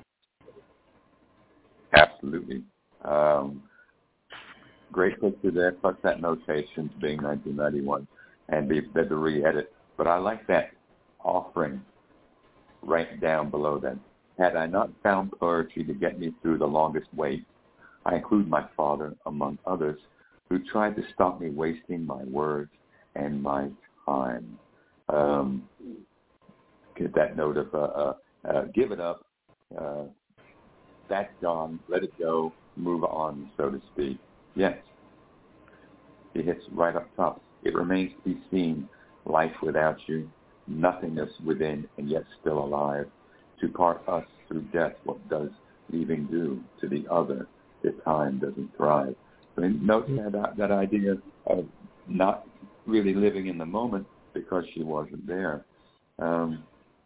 Absolutely. Um, great picture there, plus that notation being nineteen ninety-one and be the re-edit. But I like that offering right down below that. Had I not found poetry to get me through the longest wait, I include my father among others who tried to stop me wasting my words and my time. Um, get that note of uh, uh, uh, give it up, uh, that's gone, let it go, move on, so to speak. Yes, it hits right up top. It remains to be seen, life without you, nothingness within and yet still alive. To part us through death, what does leaving do to the other? The time doesn't thrive. I mean, note that, that idea of not really living in the moment because she wasn't there. Um,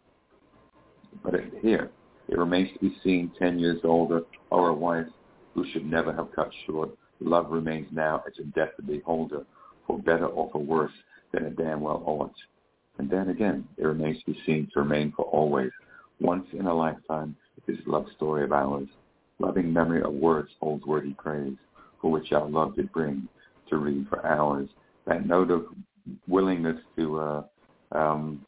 but it, here, it remains to be seen, ten years older, or a wife who should never have cut short. Love remains now as a death to beholder, for better or for worse than it damn well ought. And then again, it remains to be seen to remain for always. Once in a lifetime, this love story of ours, loving memory of words holds worthy praise, for which our love did bring to read for hours. That note of willingness to uh, um,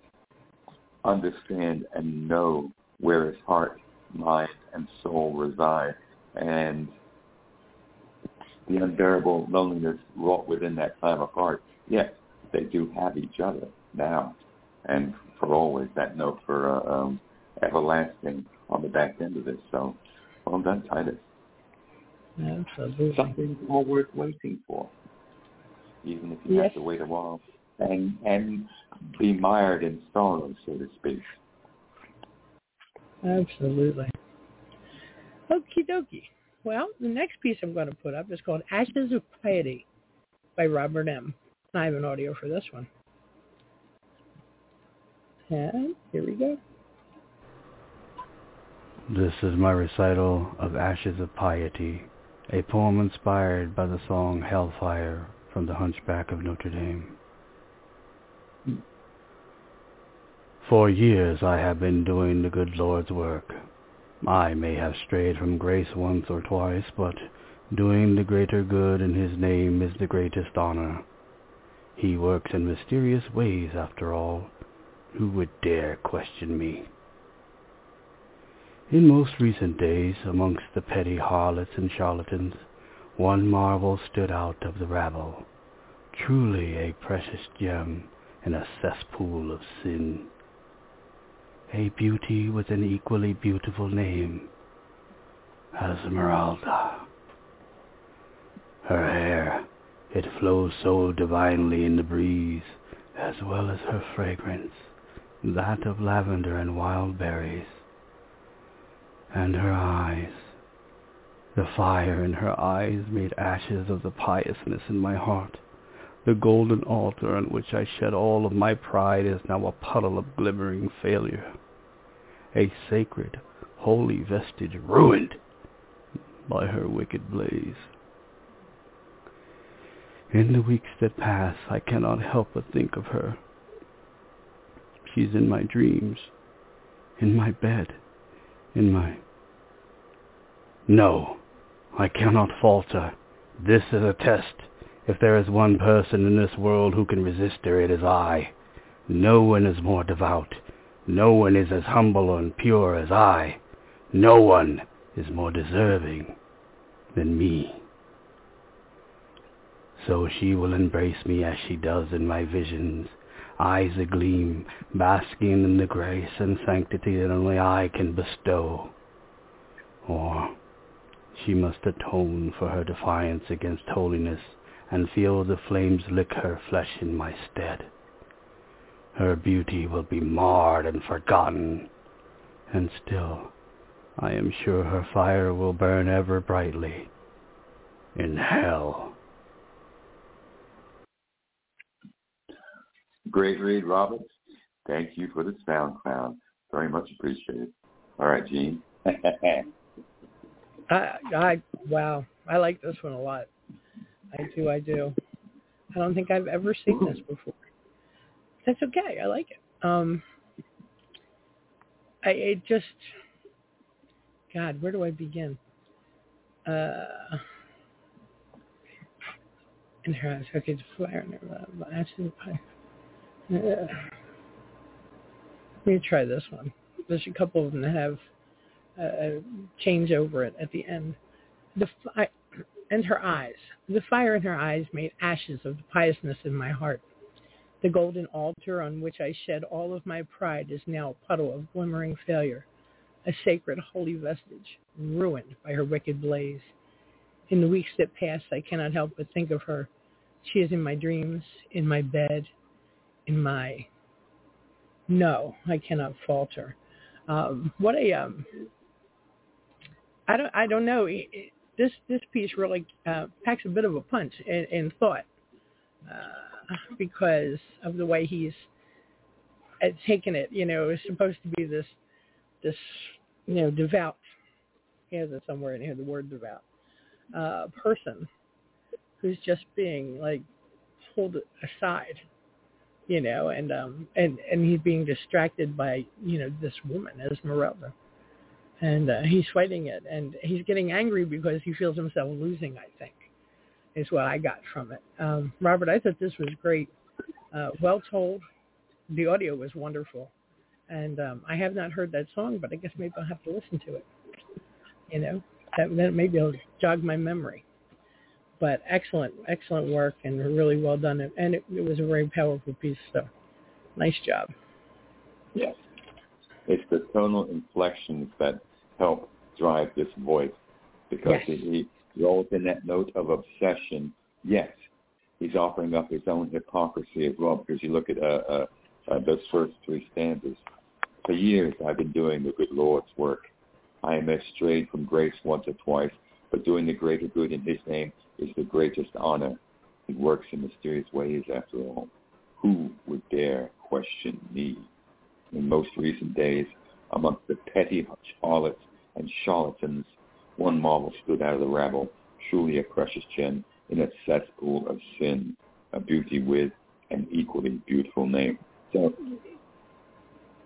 understand and know where his heart, mind, and soul reside, and the unbearable loneliness wrought within that time apart. Yes, they do have each other now, and for always. That note for uh, um, everlasting on the back end of this. So, well done, Titus. Absolutely. Something more worth waiting for, even if you yes. have to wait a while and and be mired in sorrow, so to speak. Absolutely. Okie dokie. Well, the next piece I'm going to put up is called Ashes of Piety by Robert M. I have an audio for this one. And here we go. This is my recital of Ashes of Piety, a poem inspired by the song Hellfire from The Hunchback of Notre Dame. For years I have been doing the good Lord's work. I may have strayed from grace once or twice, but doing the greater good in his name is the greatest honor. He works in mysterious ways, after all. Who would dare question me? In most recent days, amongst the petty harlots and charlatans, one marvel stood out of the rabble, truly a precious gem in a cesspool of sin. A beauty with an equally beautiful name, Esmeralda. Her hair, it flows so divinely in the breeze, as well as her fragrance, that of lavender and wild berries. And her eyes, the fire in her eyes made ashes of the piousness in my heart. The golden altar on which I shed all of my pride is now a puddle of glimmering failure, a sacred, holy vestige ruined by her wicked blaze. In the weeks that pass, I cannot help but think of her. She's in my dreams, in my bed, in my... No, I cannot falter. This is a test. If there is one person in this world who can resist her, it is I. No one is more devout. No one is as humble and pure as I. No one is more deserving than me. So she will embrace me as she does in my visions, eyes agleam, basking in the grace and sanctity that only I can bestow. Or she must atone for her defiance against holiness and feel the flames lick her flesh in my stead. Her beauty will be marred and forgotten, and still I am sure her fire will burn ever brightly in hell. Great read, Robert. Thank you for the SoundCloud. Very much appreciated. All right, Gene. I, I, wow, I like this one a lot. I do, I do. I don't think I've ever seen this before. That's okay. I like it. Um, I it just, God, where do I begin? Uh, in her eyes, okay, the fire in her actually, uh, let me try this one. There's a couple of them that have uh, change over it at the end. The fi- and her eyes. The fire in her eyes made ashes of the piousness in my heart. The golden altar on which I shed all of my pride is now a puddle of glimmering failure, a sacred holy vestige, ruined by her wicked blaze. In the weeks that pass, I cannot help but think of her. She is in my dreams, in my bed, in my... No, I cannot falter. Um, what a... Um, I don't. I don't know. It, it, this this piece really uh, packs a bit of a punch in, in thought uh, because of the way he's uh, taken it. You know, it's supposed to be this this you know devout. He has it somewhere in here. The word devout uh, person who's just being like pulled aside. You know, and um and and he's being distracted by you know this woman, Esmeralda. And uh, he's fighting it, and he's getting angry because he feels himself losing, I think, is what I got from it. Um, Robert, I thought this was great. Uh, well told. The audio was wonderful. And um, I have not heard that song, but I guess maybe I'll have to listen to it. You know, that, that maybe it'll jog my memory. But excellent, excellent work, and really well done. And it, it was a very powerful piece, so nice job. Yes. It's the tonal inflections that help drive this voice, because yes. he, he rolls in that note of obsession. Yes, he's offering up his own hypocrisy as well, because you look at uh, uh, uh, those first three stanzas. For years I've been doing the good Lord's work. I am strayed from grace once or twice, but doing the greater good in his name is the greatest honor. He works in mysterious ways after all. Who would dare question me? In most recent days, amongst the petty harlots and charlatans, one marvel stood out of the rabble, truly a precious gem in a cesspool of sin, a beauty with an equally beautiful name. So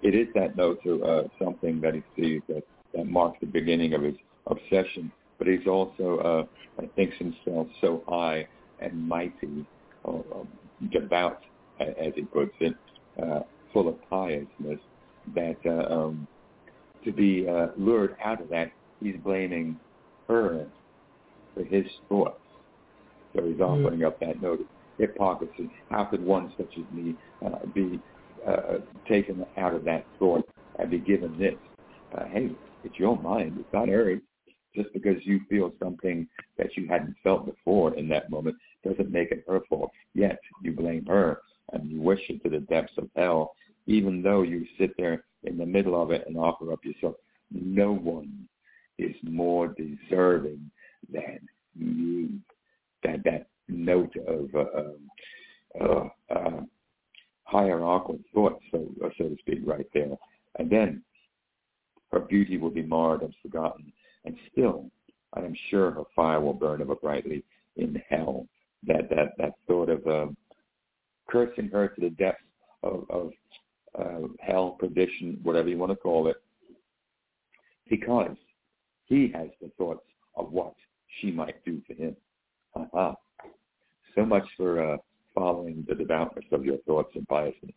it is that note to uh, something that he sees that, that marks the beginning of his obsession. But he's also uh, thinks himself so high and mighty, or, or devout, as he puts it, uh, full of piousness, that uh, um, to be uh, lured out of that, he's blaming her for his thoughts. So he's offering mm-hmm. up that note of hypocrisy. How could one such as me uh, be uh, taken out of that thought and be given this? Uh, hey, it's your mind. It's not hers. Just because you feel something that you hadn't felt before in that moment doesn't make it her fault. Yet you blame her and you wish it to the depths of hell, even though you sit there in the middle of it and offer up yourself. No one is more deserving than you. That that note of uh, uh, uh, hierarchical thought, so uh, so to speak, right there. And then her beauty will be marred and forgotten. And still, I am sure her fire will burn ever brightly in hell. That that that thought of um, cursing her to the depths of, of uh, hell, perdition, whatever you want to call it, because he has the thoughts of what she might do to him. Uh-huh. So much for uh, following the devoutness of your thoughts and piousness.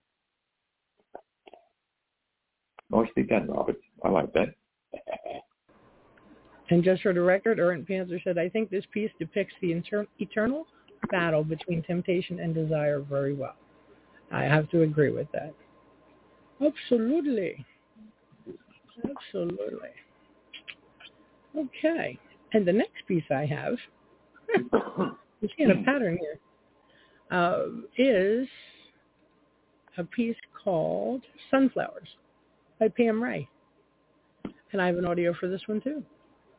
Nicely done, Robert. I like that. And just for the record, Errant Panther said, I think this piece depicts the inter- eternal battle between temptation and desire very well. I have to agree with that. Absolutely. Absolutely. Okay. And the next piece I have, we're seeing a pattern here, uh, is a piece called Sunflowers by Pam Ray. And I have an audio for this one too.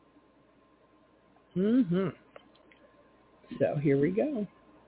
Mm-hmm. So here we go.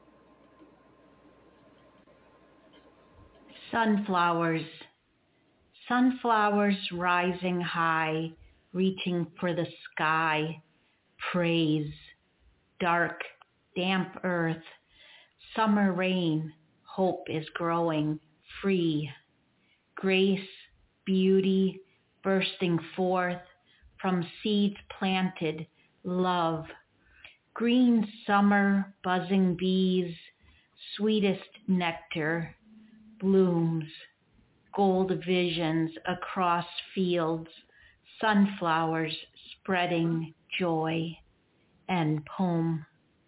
Sunflowers. Sunflowers rising high, reaching for the sky. Praise. Dark, damp earth. Summer rain. Hope is growing. Free. Grace, beauty, bursting forth from seeds planted. Love, green summer, buzzing bees, sweetest nectar, blooms, gold visions across fields, sunflowers spreading joy, and poem.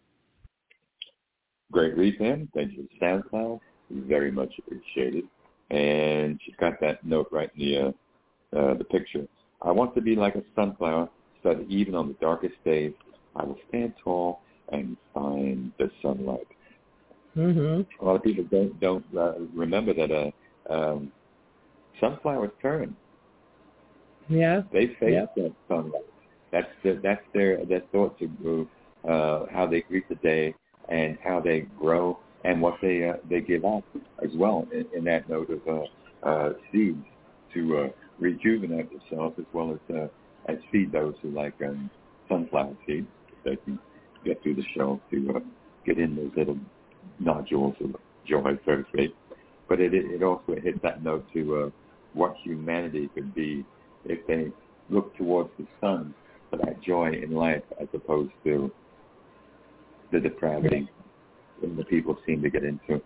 Great read, Pam. Thank you for SoundCloud. Very much appreciated. And she's got that note right in the, uh, uh, the picture. I want to be like a sunflower, so that even on the darkest days, I will stand tall and find the sunlight. Mm-hmm. A lot of people don't don't uh, remember that uh, um, sunflowers turn. Yeah. They face yep. that sunlight. That's the, that's their their thoughts of uh, how they greet the day and how they grow and what they uh, they give up as well in, in that note of uh, uh, seeds to uh, rejuvenate themselves as well as uh, as feed those who like um, sunflower seeds. They can get through the shell to uh, get in those little nodules of joy, so to speak. But it it also hits that note to uh, what humanity could be if they look towards the sun for that joy in life as opposed to the depravity that the people seem to get into.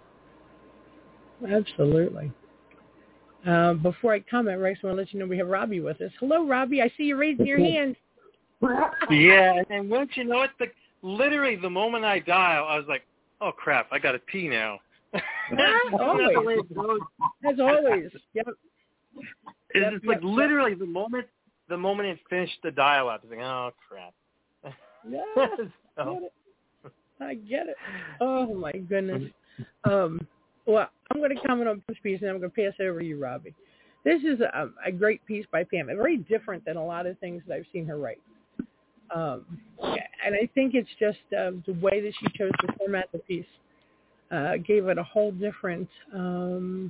Absolutely. Uh, before I comment, Rex, I want to let you know we have Robbie with us. Hello, Robbie. I see you raising your hand. Yeah, and once you know it, the, literally the moment I dial, I was like, oh, crap, I got to pee now. always. As always. Yep. It's yep, just yep, like yep. literally the moment the moment it finished the dial out, I was like, oh, crap. Yeah, so. I get it. I get it. Oh, my goodness. Um, well, I'm going to comment on this piece, and I'm going to pass it over to you, Robbie. This is a, a great piece by Pam, very different than a lot of things that I've seen her write. Um, and I think it's just uh, the way that she chose to format the piece uh, gave it a whole different, um,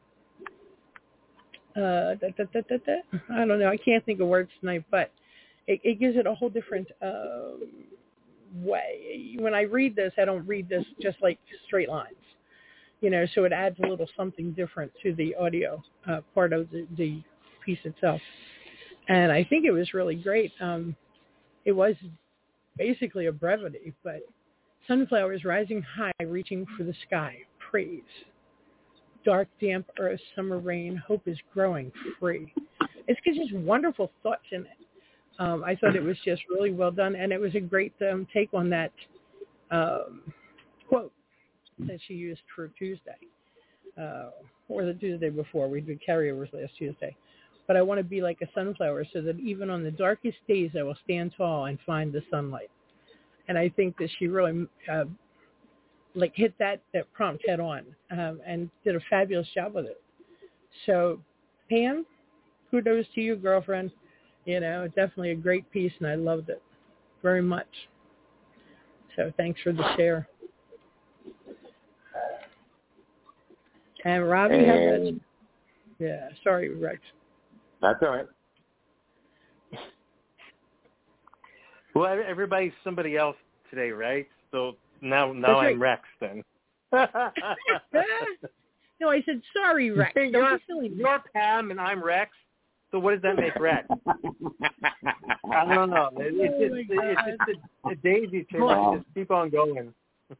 uh, da, da, da, da, da. I don't know, I can't think of words tonight, but it, it gives it a whole different uh, way. When I read this, I don't read this just like straight lines. you know, so it adds a little something different to the audio uh, part of the, the piece itself. And I think it was really great. Um, it was basically a brevity, but sunflowers rising high, reaching for the sky, praise. Dark, damp earth, summer rain, hope is growing free. It's just wonderful thoughts in it. Um, I thought it was just really well done, and it was a great um, take on that um, quote that she used for Tuesday, uh, or the Tuesday before. We did carryovers last Tuesday. But I want to be like a sunflower so that even on the darkest days I will stand tall and find the sunlight. And I think that she really uh, like hit that, that prompt head on um, and did a fabulous job with it. So, Pam, kudos to you, girlfriend. You know, definitely a great piece, and I loved it very much. So thanks for the share. And Robbie, how about you? Yeah, sorry, Rex. That's all right. Well, everybody's somebody else today, right? So now, now right. I'm Rex then. No, I said sorry, Rex. Don't you're, be silly. You're Pam and I'm Rex. So what does that make Rex? I don't know. It, it's, Oh it's, it's just a, a daisy chain. Wow. Just keep on going.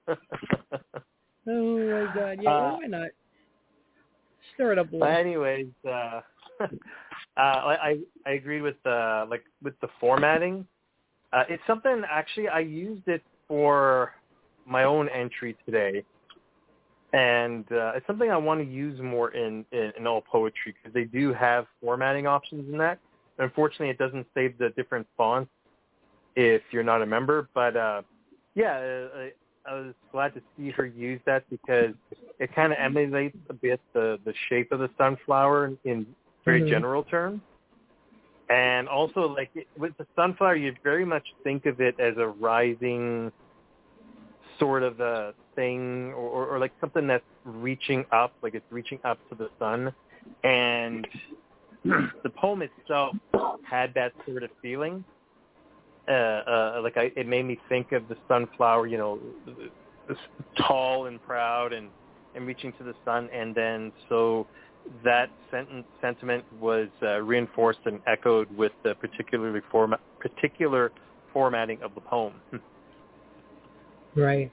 Oh my God! Yeah, Uh, why not? Stir it up a But little. anyways, uh, uh, I I agree with uh, like with the formatting. Uh, it's something actually I used it for my own entry today, and uh, it's something I want to use more in in, in all poetry because they do have formatting options in that. Unfortunately, it doesn't save the different fonts if you're not a member. But uh, yeah, I, I was glad to see her use that because it kind of emulates a bit the, the shape of the sunflower in, in very mm-hmm. general terms. And also, like, with the sunflower, you very much think of it as a rising sort of a thing or, or, or like something that's reaching up, like it's reaching up to the sun. And the poem itself had that sort of feeling. Uh, uh, like I, it made me think of the sunflower, you know, tall and proud and, and reaching to the sun. And then so that sentence, sentiment was uh, reinforced and echoed with the particularly forma- particular formatting of the poem. Right.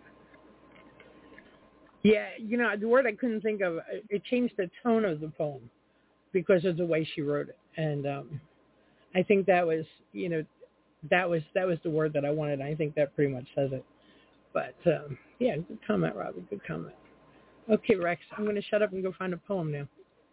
Yeah, you know, the word I couldn't think of, it changed the tone of the poem because of the way she wrote it. And um, I think that was, you know, that was that was the word that I wanted. I think that pretty much says it. But, um, yeah, good comment, Robbie, good comment. Okay, Rex, I'm going to shut up and go find a poem now.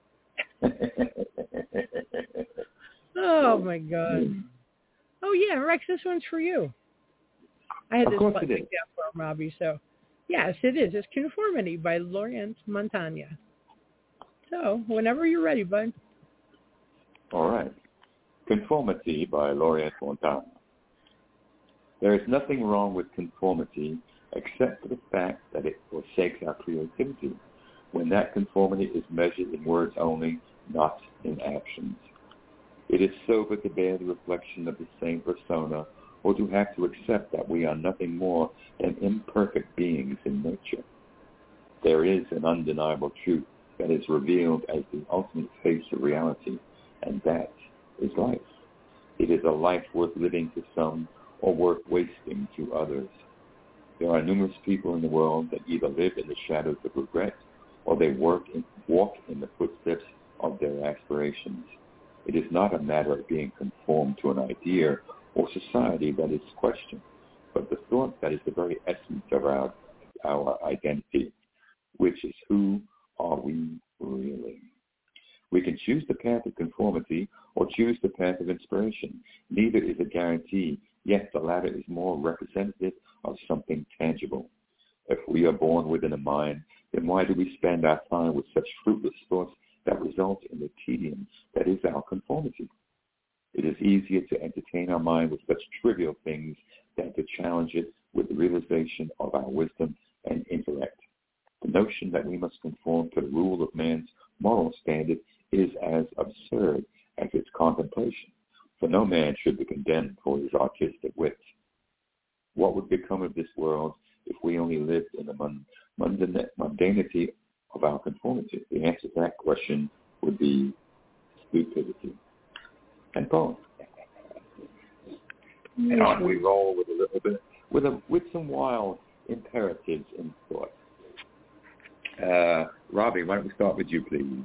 Oh, my God. Oh, yeah, Rex, this one's for you. I had of this course button it is. down for Robbie, so yes, it is. It's Conformity by Laurent Montagna. So, whenever you're ready, bud. All right. Conformity by Laurent Montagna. There is nothing wrong with conformity except for the fact that it forsakes our creativity when that conformity is measured in words only, not in actions. It is sober to bear the reflection of the same persona or to have to accept that we are nothing more than imperfect beings in nature. There is an undeniable truth that is revealed as the ultimate face of reality, and that is life. It is a life worth living to some or worth wasting to others. There are numerous people in the world that either live in the shadows of regret or they work in, walk in the footsteps of their aspirations. It is not a matter of being conformed to an idea or society that is questioned, but the thought that is the very essence of our, our identity, which is who are we really. We can choose the path of conformity or choose the path of inspiration. Neither is a guarantee, yet the latter is more representative of something tangible. If we are born within a mind, then why do we spend our time with such fruitless thoughts that result in the tedium that is our conformity? It is easier to entertain our mind with such trivial things than to challenge it with the realization of our wisdom and intellect. The notion that we must conform to the rule of man's moral standard is as absurd as its contemplation, for no man should be condemned for his artistic wit. What would become of this world if we only lived in the mundanity of our conformity? The answer to that question would be stupidity. And boom. And on we roll with a little bit, with a with some wild imperatives in thought. Uh, Robbie, why don't we start with you, please?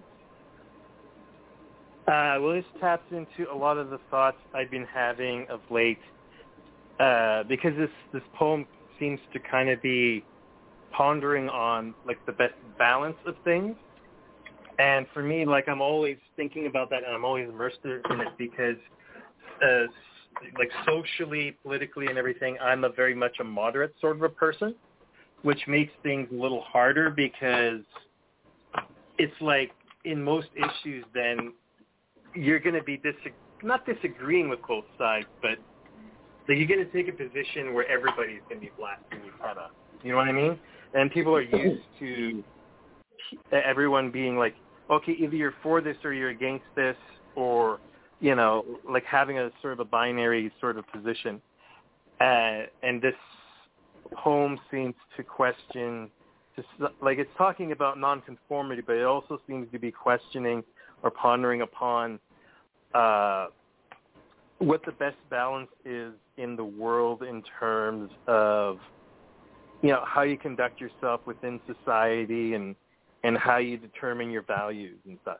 Uh, well, this taps into a lot of the thoughts I've been having of late, uh, because this, this poem seems to kind of be pondering on, like, the best balance of things. And for me, like, I'm always thinking about that, and I'm always immersed in it because, uh, like, socially, politically, and everything, I'm a very much a moderate sort of a person, which makes things a little harder because it's like in most issues then you're going to be dis- not disagreeing with both sides, but like you're going to take a position where everybody's going to be blasting each other. You know what I mean? And people are used to everyone being like, okay, either you're for this or you're against this, or, you know, like having a sort of a binary sort of position. Uh, and this poem seems to question, just like it's talking about nonconformity, but it also seems to be questioning or pondering upon uh, what the best balance is in the world in terms of, you know, how you conduct yourself within society and, and how you determine your values and such.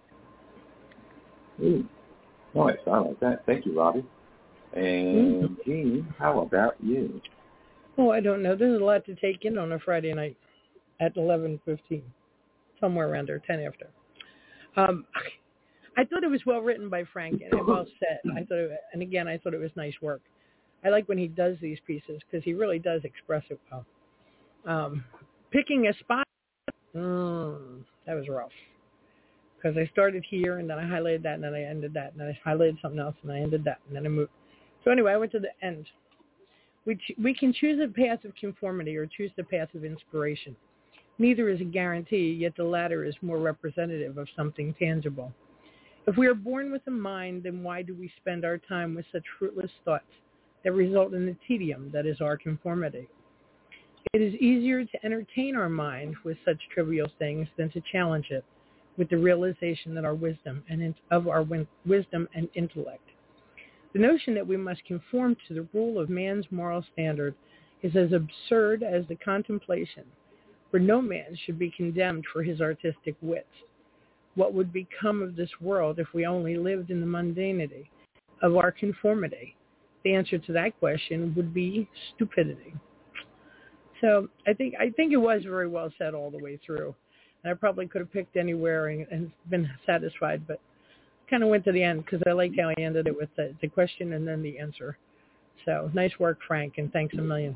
Ooh, nice. I like that. Thank you, Robbie. And Gene, how about you? Oh, I don't know. There's a lot to take in on a Friday night at eleven fifteen, somewhere around there, ten after. Um, I thought it was well written by Frank and well said. I thought, it, and again, I thought it was nice work. I like when he does these pieces because he really does express it well. Um, picking a spot, mm, that was rough because I started here and then I highlighted that and then I ended that and then I highlighted something else and I ended that and then I moved. So anyway, I went to the end. We, ch- we can choose a path of conformity or choose the path of inspiration. Neither is a guarantee, yet the latter is more representative of something tangible. If we are born with a mind, then why do we spend our time with such fruitless thoughts that result in the tedium that is our conformity? It is easier to entertain our mind with such trivial things than to challenge it with the realization that our wisdom and in- of our win- wisdom and intellect. The notion that we must conform to the rule of man's moral standard is as absurd as the contemplation, for no man should be condemned for his artistic wits. What would become of this world if we only lived in the mundanity of our conformity? The answer to that question would be stupidity. So I think I think it was very well said all the way through. And I probably could have picked anywhere and, and been satisfied, but kind of went to the end because I liked how I ended it with the, the question and then the answer. So nice work, Frank, and thanks a million.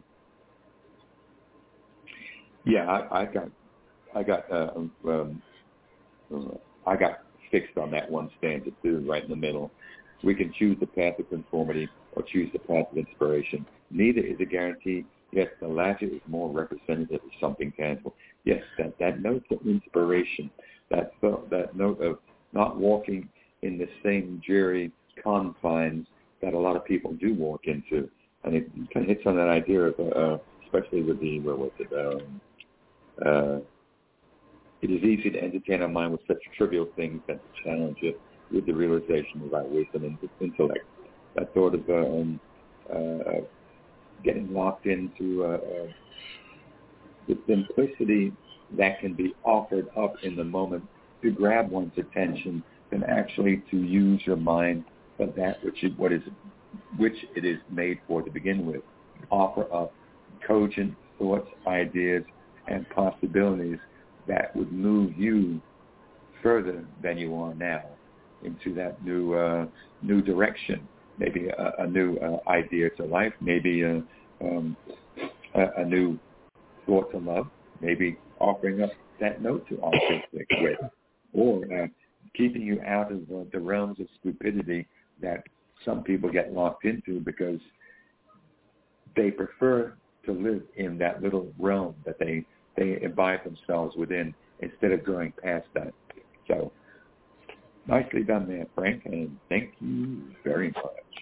Yeah, I, I got, I got, uh, um, uh, I got fixed on that one stanza too, right in the middle. We can choose the path of conformity or choose the path of inspiration. Neither is a guarantee. Yes, the latter is more representative of something tangible. Yes, that, that note of inspiration, that that note of not walking in the same dreary confines that a lot of people do walk into, and it kind of hits on that idea of, uh, especially with the where was it? Um, uh, it is easy to entertain our mind with such trivial things than to challenge it with the realization of our wisdom and intellect. That sort of um, uh, getting locked into uh, uh, the simplicity that can be offered up in the moment to grab one's attention than actually to use your mind for that which it, what is, which it is made for to begin with. Offer up cogent thoughts, ideas, and possibilities that would move you further than you are now into that new uh, new direction, maybe a, a new uh, idea to life, maybe a, um, a, a new thought to love, maybe offering up that note to artistic with, or uh, keeping you out of uh, the realms of stupidity that some people get locked into because they prefer to live in that little realm that they, they imbibe themselves within instead of going past that. So nicely done there, Frank, and thank you very much.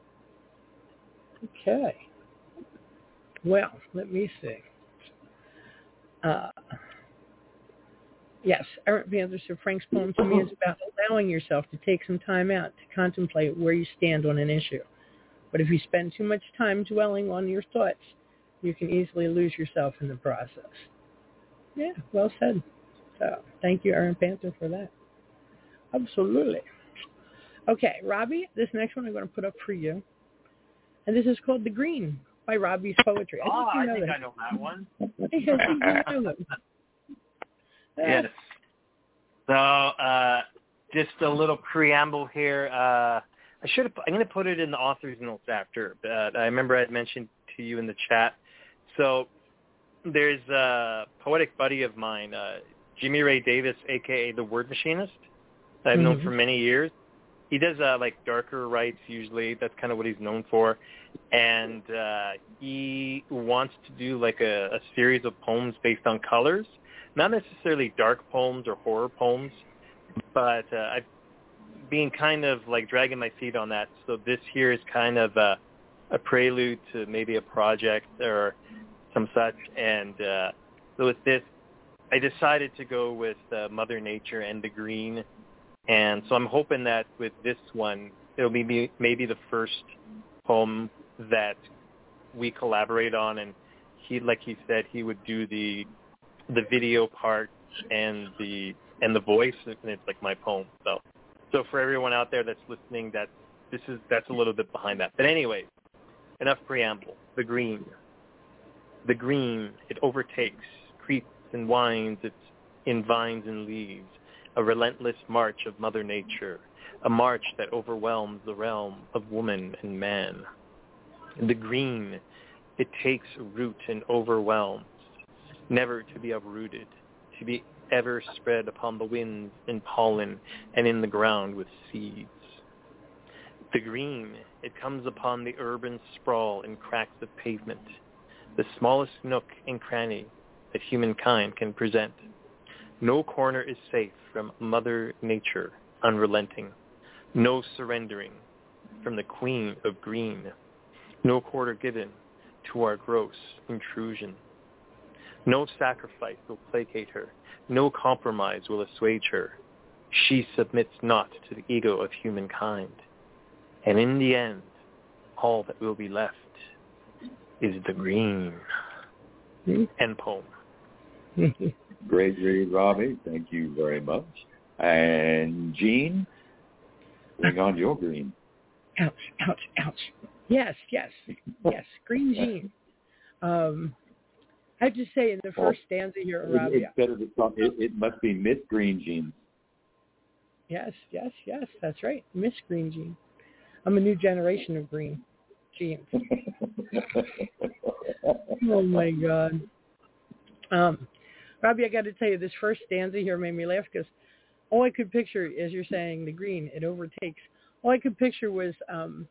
Okay. Well, let me see. Uh, Yes, Errant Panther said Frank's poem to me is about allowing yourself to take some time out to contemplate where you stand on an issue. But if you spend too much time dwelling on your thoughts, you can easily lose yourself in the process. Yeah, well said. So thank you, Errant Panther, for that. Absolutely. Okay, Robbie, this next one I'm going to put up for you. And this is called The Green by Robbie's Poetry. I oh, think, you know I, think that. I know that one. I think you know them. Yes. So, uh, just a little preamble here. Uh, I should have. I'm going to put it in the author's notes after. But I remember I had mentioned to you in the chat. So, there's a poetic buddy of mine, uh, Jimmy Ray Davis, aka the Word Machinist, that I've mm-hmm. known for many years. He does uh, like darker rights usually. That's kind of what he's known for. And uh, he wants to do like a, a series of poems based on colors. Not necessarily dark poems or horror poems, but uh, I've been kind of like dragging my feet on that. So this here is kind of a, a prelude to maybe a project or some such. And uh, so with this, I decided to go with uh, Mother Nature and the green. And so I'm hoping that with this one, it'll be maybe the first poem that we collaborate on. And he, like he said, he would do the the video part and the and the voice, and it's like my poem. So, so for everyone out there that's listening, that this is that's a little bit behind that. But anyway, enough preamble. The green, the green, it overtakes, creeps and winds, it's in vines and leaves. A relentless march of Mother Nature, a march that overwhelms the realm of woman and man. The green, it takes root and overwhelms, never to be uprooted, to be ever spread upon the winds in pollen and in the ground with seeds. The green, it comes upon the urban sprawl and cracks of pavement, the smallest nook and cranny that humankind can present. No corner is safe from Mother Nature unrelenting. No surrendering from the Queen of Green. No quarter given to our gross intrusion. No sacrifice will placate her. No compromise will assuage her. She submits not to the ego of humankind. And in the end, all that will be left is the green. Mm-hmm. End poem. Great read, Robbie. Thank you very much. And Jean, bring on your green. Ouch, ouch, ouch. Yes, yes, yes. Green Jean. Um, I have to say in the first oh, stanza here, Robbie. It, instead of the song, it, it must be Miss Green Jean. Yes, yes, yes. That's right. Miss Green Jean. I'm a new generation of green jeans. Oh, my God. Um, Robbie, I got to tell you, this first stanza here made me laugh because all I could picture, as you're saying, the green, it overtakes. All I could picture was um,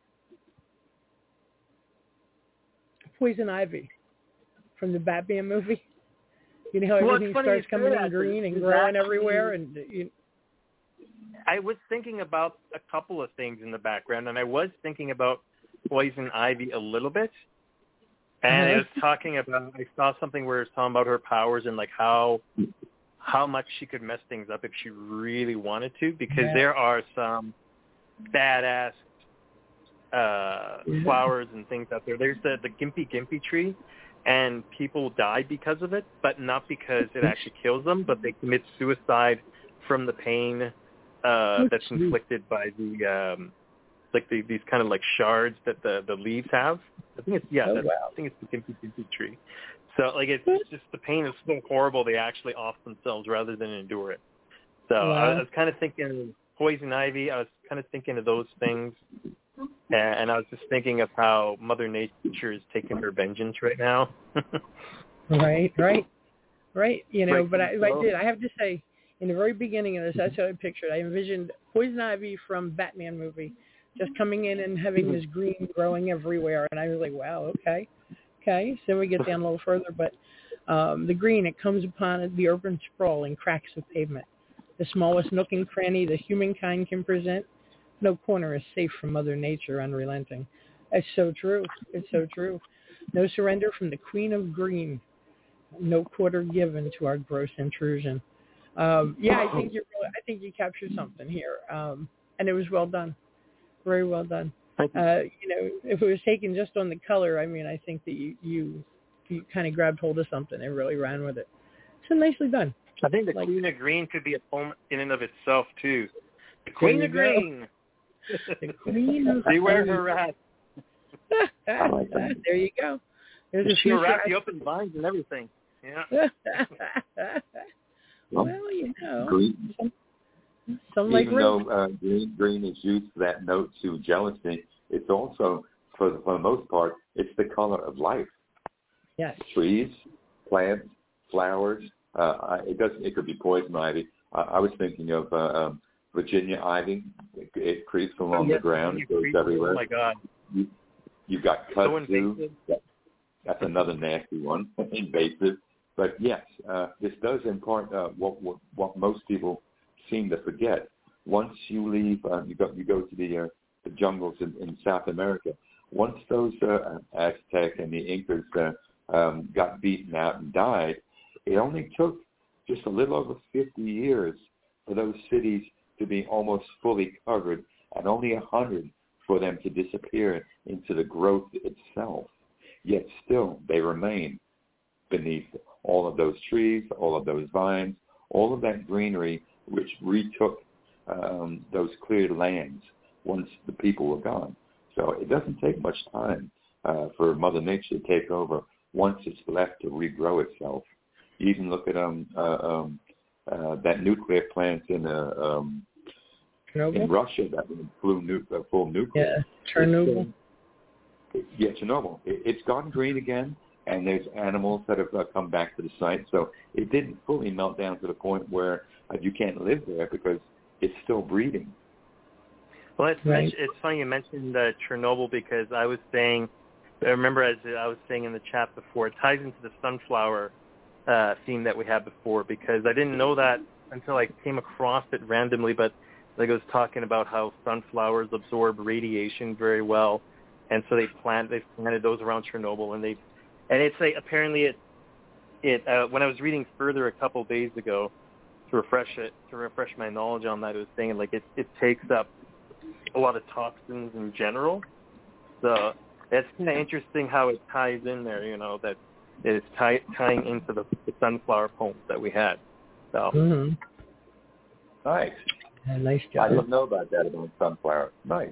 Poison Ivy from the Batman movie. You know how well, everything starts coming in green and growing everywhere? And you... I was thinking about a couple of things in the background, and I was thinking about Poison Ivy a little bit. And uh-huh. I was talking about, I saw something where it was talking about her powers and like how how much she could mess things up if she really wanted to, because yeah. there are some badass uh, yeah. flowers and things out there. There's the, the Gimpy Gimpy tree, and people die because of it, but not because it actually kills them, but they commit suicide from the pain uh, that's inflicted by the... Um, like the, these kind of like shards that the, the leaves have. I think it's, yeah, oh, that's, wow. I think it's the Gimpy Gimpy tree. So like it's just the pain is so horrible they actually off themselves rather than endure it. So wow. I, was, I was kind of thinking Poison Ivy. I was kind of thinking of those things. And, and I was just thinking of how Mother Nature is taking her vengeance right now. right, right, right. You know, right. but I, I did. I have to say, in the very beginning of this, that's what I pictured. I envisioned Poison Ivy from Batman movie. Just coming in and having this green growing everywhere. And I was like, wow, okay. Okay. So we get down a little further. But um, the green, it comes upon the urban sprawl and cracks of pavement. The smallest nook and cranny that humankind can present. No corner is safe from Mother Nature unrelenting. It's so true. It's so true. No surrender from the Queen of Green. No quarter given to our gross intrusion. um, yeah, I think you really, I think you captured something here, um, and it was well done, very well done. Uh, you know, if it was taken just on the color, I mean, I think that you you, you kind of grabbed hold of something and really ran with it. So nicely done. I think the like, Queen of Green could be a poem in and of itself too. The Queen of Green. The Queen of Beware her wrath. There you go. There's a She'll few wrap you up in vines and everything. Yeah. Well, you know, green, some, some like even though uh, green green is used for that note to jealousy, it's also for the, for the most part it's the color of life. Yes. Trees, plants, flowers. Uh, I, it does. It could be poison ivy. I, I was thinking of uh, um, Virginia ivy. It, it creeps along oh, yes, the ground. It goes creeps. everywhere. Oh my God. You, you've got so kudzu. That, that's another nasty one. Invasive. But yes, uh, this does impart uh, what, what what most people seem to forget. Once you leave, uh, you go you go to the uh, the jungles in, in South America. Once those uh, Aztec and the Incas uh, um, got beaten out and died, it only took just a little over fifty years for those cities to be almost fully covered, and only a hundred for them to disappear into the growth itself. Yet still, they remain beneath all of those trees, all of those vines, all of that greenery, which retook um, those cleared lands once the people were gone. So it doesn't take much time uh, for Mother Nature to take over once it's left to regrow itself. You even look at um, uh, um, uh, that nuclear plant in uh, um, in Russia that flew nu- uh, full nuclear. Yeah, Chernobyl. It's, uh, yeah, Chernobyl. It, it's gone green again. And there's animals that have uh, come back to the site. So it didn't fully melt down to the point where uh, you can't live there because it's still breeding. Well, it's, right. it's funny you mentioned uh, Chernobyl because I was saying, I remember as I was saying in the chat before, it ties into the sunflower uh, theme that we had before because I didn't know that until I came across it randomly, but like I was talking about how sunflowers absorb radiation very well. And so they plant, they planted those around Chernobyl and they And it's like apparently it it uh, when I was reading further a couple days ago to refresh it to refresh my knowledge on that, it was saying like it it takes up a lot of toxins in general. So it's kind of interesting how it ties in there. You know that it's tie, tying into the, the sunflower poems that we had. So mm-hmm. Nice, yeah, nice job. I didn't know about that about sunflower. Nice.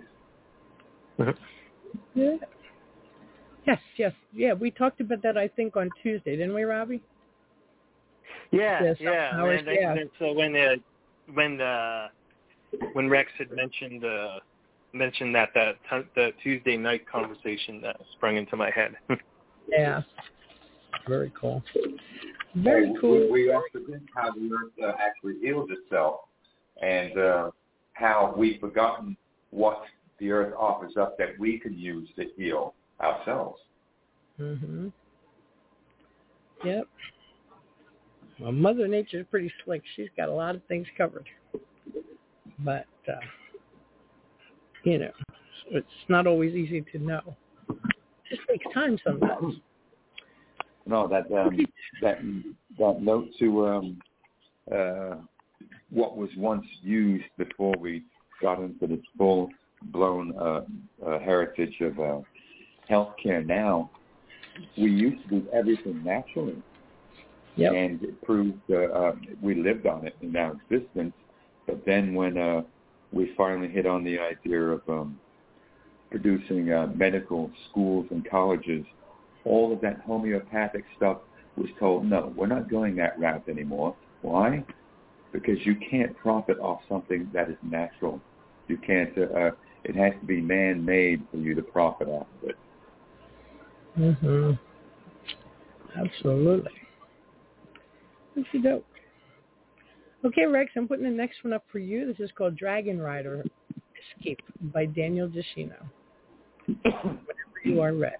Yeah. Yes, yes, yeah. We talked about that, I think, on Tuesday, didn't we, Robbie? Yeah, yes, yeah. Hours, And, yeah. and so when uh, when uh, when Rex had mentioned uh, mentioned that that t- the Tuesday night conversation that sprung into my head. Yeah, very cool. Very well, cool. We, we also think how the earth uh, actually heals itself, and uh, how we've forgotten what the earth offers up that we can use to heal ourselves. Mhm. Yep. Well, Mother Nature's pretty slick. She's got a lot of things covered, but uh, you know, it's not always easy to know. It just takes time sometimes. No, that um, that that note to um, uh, what was once used before we got into this full-blown uh, uh, heritage of uh, healthcare. Now, we used to do everything naturally, yep. and it proved uh, uh, we lived on it in our existence. But then, when uh, we finally hit on the idea of um, producing uh, medical schools and colleges, all of that homeopathic stuff was told, no, we're not going that route anymore. Why? Because you can't profit off something that is natural. You can't, uh, uh, it has to be man-made for you to profit off of it. Mm-hmm. Absolutely. Okie doke. Okay, Rex, I'm putting the next one up for you. This is called Dragon Rider Escape by Daniel Deshino. Whenever you are ready.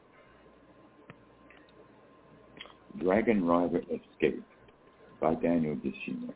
Dragon Rider Escape by Daniel Deshino.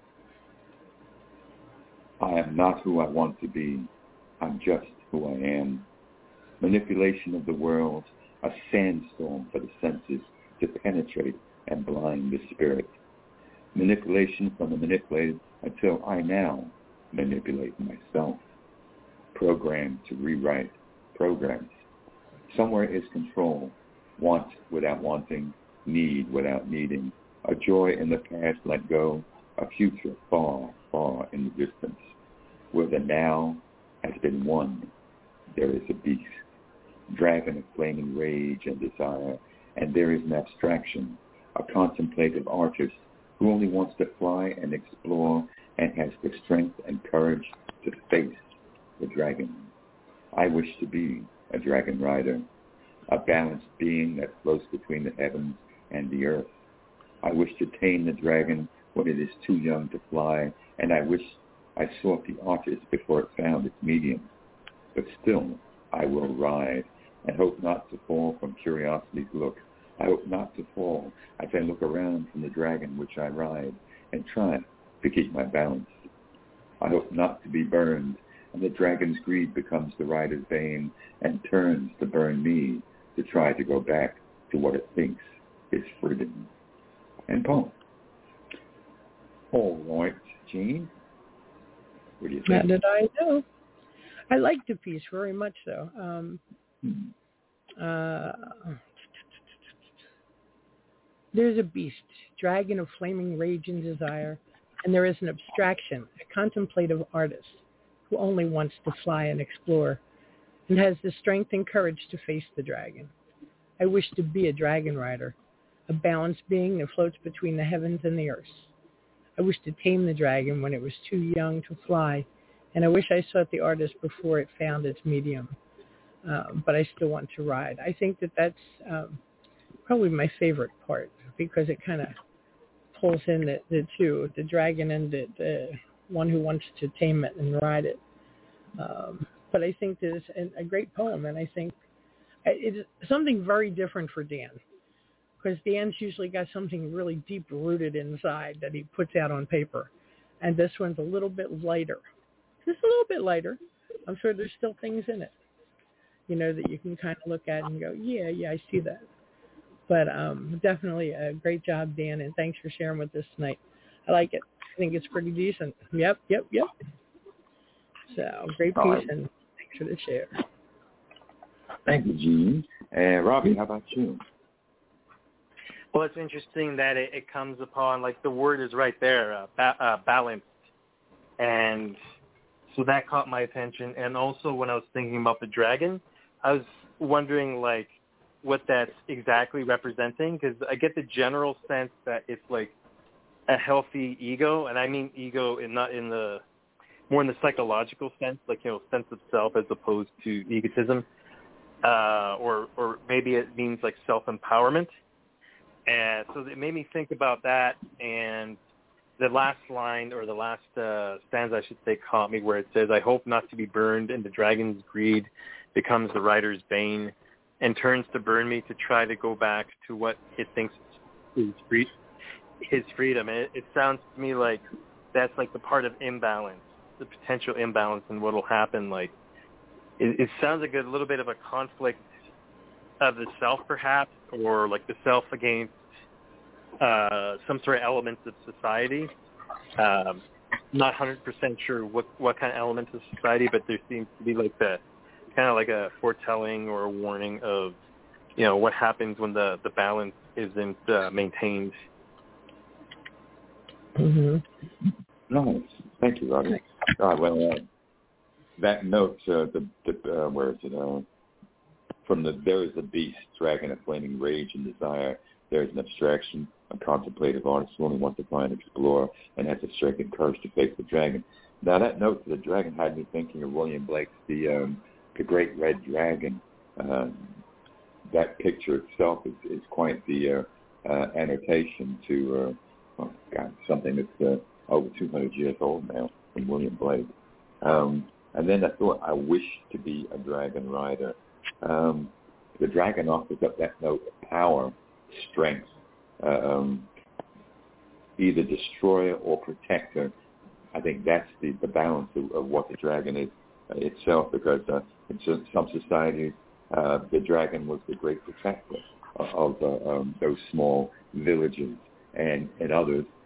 I am not who I want to be. I'm just who I am. Manipulation of the world, a sandstorm for the senses to penetrate and blind the spirit. manipulation from the manipulated until I now manipulate myself. Programmed to rewrite programs. Somewhere is control, want without wanting, need without needing, a joy in the past let go, a future far, far in the distance. Where the now has been won, there is a beast, dragon of flaming rage and desire, and there is an abstraction, a contemplative artist who only wants to fly and explore and has the strength and courage to face the dragon. I wish to be a dragon rider, a balanced being that floats between the heavens and the earth. I wish to tame the dragon when it is too young to fly, and I wish I sought the artist before it found its medium. But still, I will ride and hope not to fall from curiosity's look. I hope not to fall as I look around from the dragon which I ride and try to keep my balance. I hope not to be burned, and the dragon's greed becomes the rider's bane and turns to burn me to try to go back to what it thinks is freedom. And poem. All right, Jean. What do you think? How did I know? I liked the piece very much, though. Um, uh, there's a beast, dragon of flaming rage and desire, and there is an abstraction, a contemplative artist who only wants to fly and explore and has the strength and courage to face the dragon. I wish to be a dragon rider, a balanced being that floats between the heavens and the earth. I wish to tame the dragon when it was too young to fly, and I wish I sought the artist before it found its medium. Uh, but I still want to ride. I think that that's um, probably my favorite part because it kind of pulls in the, the two, the dragon and the, the one who wants to tame it and ride it. Um, but I think that it's a great poem, and I think it's something very different for Dan. Because Dan's usually got something really deep-rooted inside that he puts out on paper. And this one's a little bit lighter. Just a little bit lighter. I'm sure there's still things in it, you know, that you can kind of look at and go, yeah, yeah, I see that. But um, definitely a great job, Dan, and thanks for sharing with us tonight. I like it. I think it's pretty decent. Yep, yep, yep. So, great piece, right. And thanks for the share. Thank you, Gene. And Robbie, how about you? Well, it's interesting that it, it comes upon, like the word is right there, uh, ba- uh, balanced. And so that caught my attention. And also when I was thinking about the dragon, I was wondering, like, what that's exactly representing. Because I get the general sense that it's, like, a healthy ego. And I mean ego in not in the, more in the psychological sense, like, you know, sense of self as opposed to egotism. Uh, or, or maybe it means, like, self-empowerment. And so it made me think about that, and the last line, or the last uh, stanza, I should say, caught me, where it says, I hope not to be burned, and the dragon's greed becomes the rider's bane, and turns to burn me to try to go back to what it thinks is free, his freedom. And it, it sounds to me like that's like the part of imbalance, the potential imbalance, and what will happen. Like, it, it sounds like a little bit of a conflict of the self, perhaps, or like the self against uh, some sort of elements of society. Um, not one hundred percent sure what, what kind of elements of society, but there seems to be like the kind of like a foretelling or a warning of, you know, what happens when the, the balance isn't uh, maintained. Mm-hmm. Nice. Thank you, Robbie. Uh, well, uh, that note, uh, the, the uh, where is it? Uh, From the there is a beast, dragon of flaming rage and desire. There is an abstraction, a contemplative artist who only wants to find and explore and has the strength and courage to face the dragon. Now that note to the dragon had me thinking of William Blake's The um, the Great Red Dragon. Uh, that picture itself is, is quite the uh, uh, annotation to uh, oh God, something that's uh, over two hundred years old now from William Blake. Um, and then I thought, I wish to be a dragon rider. Um, the dragon offers up that note of power, strength, uh, um, either destroyer or protector. I think that's the, the balance of, of what the dragon is uh, itself, because uh, in some societies, uh, the dragon was the great protector of uh, um, those small villages, and in others,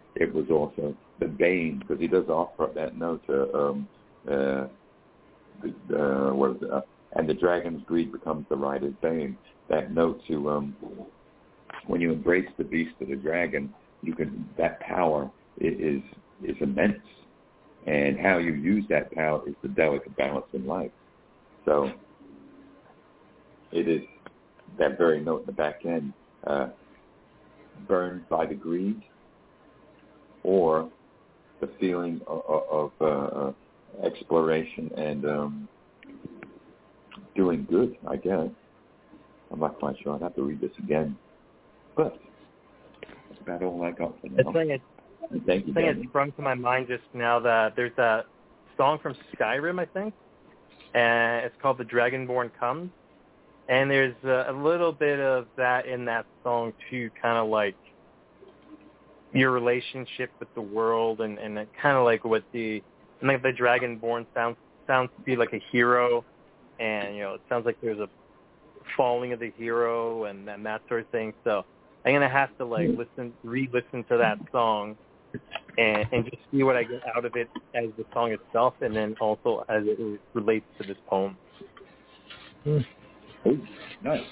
it was also the bane, because he does offer up that note. Uh, um, uh, uh, what is it? Uh, and the dragon's greed becomes the rider's bane. That note to um, when you embrace the beast of the dragon, you can that power is is immense, and how you use that power is the delicate balance in life. So it is that very note in the back end, uh, burned by the greed, or the feeling of, of uh, exploration and um, doing good, I guess. I'm not quite sure. I'd have to read this again. But that's about all I got for now. The thing, is, Thank you, the thing that sprung to my mind just now that there's a song from Skyrim, I think, and it's called The Dragonborn Comes. And there's a, a little bit of that in that song, too, kind of like your relationship with the world and, and kind of like what the, I think the Dragonborn sounds, sounds to be like a hero. And, you know, it sounds like there's a falling of the hero and, and that sort of thing. So I'm going to have to, like, listen, re-listen to that song and, and just see what I get out of it as the song itself and then also as it relates to this poem. Mm. Oh, nice.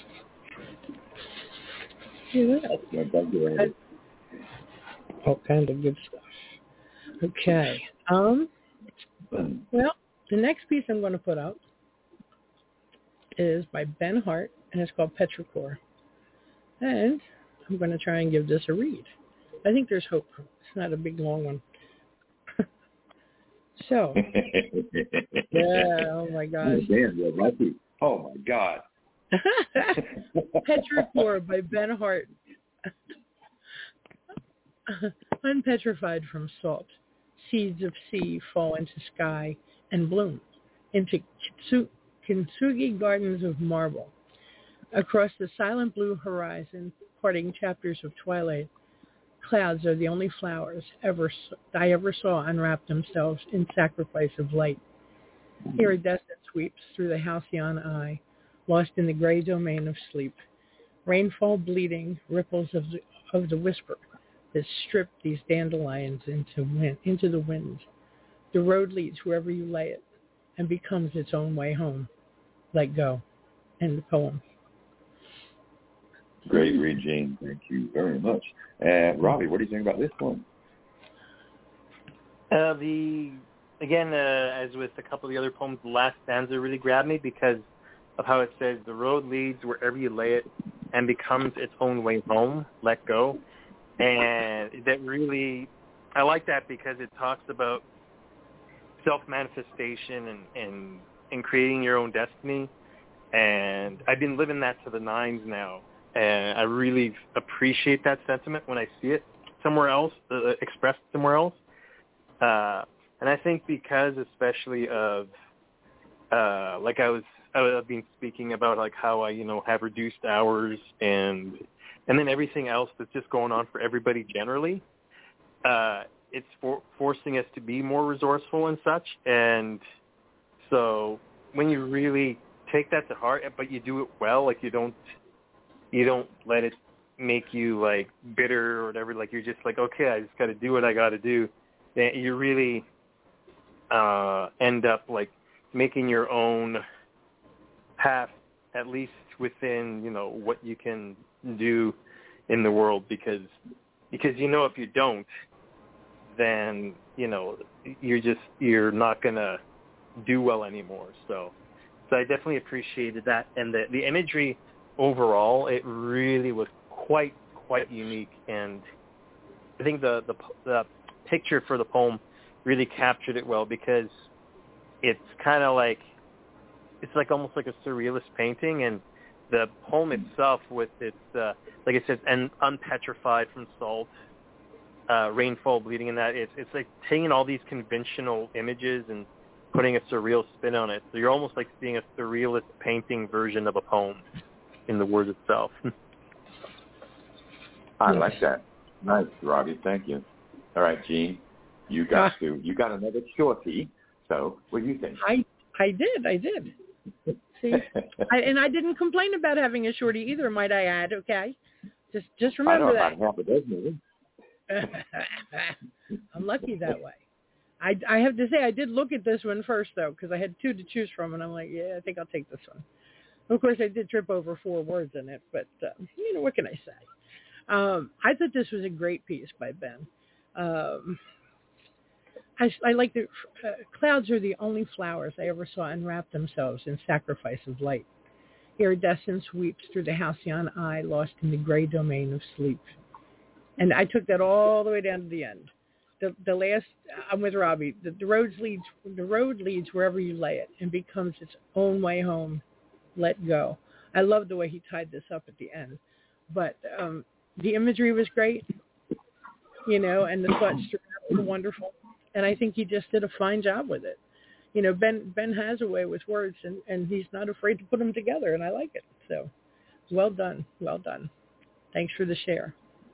Yeah, that's all kinds of good stuff. Okay. Um. Well, the next piece I'm going to put up is by Ben Hart, and it's called Petrichor. And I'm going to try and give this a read. I think there's hope. It's not a big, long one. So. Yeah, oh my gosh. Oh, damn, you're lucky. Oh, my God. Petrichor by Ben Hart. Unpetrified from salt, seeds of sea fall into sky and bloom into kitsu- kintsugi gardens of marble. Across the silent blue horizon, parting chapters of twilight, clouds are the only flowers ever I ever saw unwrap themselves in sacrifice of light. Iridescent sweeps through the halcyon eye, lost in the gray domain of sleep. Rainfall bleeding, ripples of the, of the whisper that strip these dandelions into wind, into the wind. The road leads wherever you lay it and becomes its own way home. Let go. End the poem. Great read, Gene. Thank you very much. And Robbie, what do you think about this one? Uh, the again, uh, as with a couple of the other poems, the last stanza really grabbed me because of how it says, the road leads wherever you lay it and becomes its own way home. Let go. And that really, I like that because it talks about self-manifestation and, and, and creating your own destiny. And I've been living that to the nines now. And I really appreciate that sentiment when I see it somewhere else, uh, expressed somewhere else. Uh, and I think because especially of, uh, like I was, I've been speaking about like how I, you know, have reduced hours and and then everything else that's just going on for everybody generally. Uh, it's for, forcing us to be more resourceful and such. And so when you really take that to heart, but you do it well, like you don't you don't let it make you like bitter or whatever. Like you're just like, okay, I just got to do what I got to do. Then you really uh, end up like making your own path, at least within, you know, what you can do in the world, because because you know if you don't, then you know you're just you're not gonna do well anymore. So so I definitely appreciated that, and the the imagery overall, it really was quite quite unique, and I think the the the picture for the poem really captured it well, because it's kind of like it's like almost like a surrealist painting, and the poem itself with its, uh, like I said, and unpetrified from salt, uh, rainfall bleeding, and that, it's it's like taking all these conventional images and putting a surreal spin on it. So you're almost like seeing a surrealist painting version of a poem in the word itself. I like that. Nice, Robbie. Thank you. All right, Gene, you got uh, to you got another shorty. So what do you think? I I did. I did. See, I, and I didn't complain about having a shorty either, might I add, okay? Just just remember I know that. about half a dozen of them. I'm lucky that way. I, I have to say, I did look at this one first, though, because I had two to choose from, and I'm like, yeah, I think I'll take this one. Of course, I did trip over four words in it, but, uh, you know, what can I say? Um, I thought this was a great piece by Ben. Um, I, I like the uh, clouds are the only flowers I ever saw unwrap themselves in sacrifice of light. Iridescence weeps through the halcyon eye, lost in the gray domain of sleep. And I took that all the way down to the end. The the last, I'm with Robbie. The, the road leads the road leads wherever you lay it, and becomes its own way home. Let go. I love the way he tied this up at the end, but um, the imagery was great, you know, and the thoughts were wonderful, and I think he just did a fine job with it. You know, Ben Ben has a way with words, and, and he's not afraid to put them together, and I like it. So, well done, well done. Thanks for the share.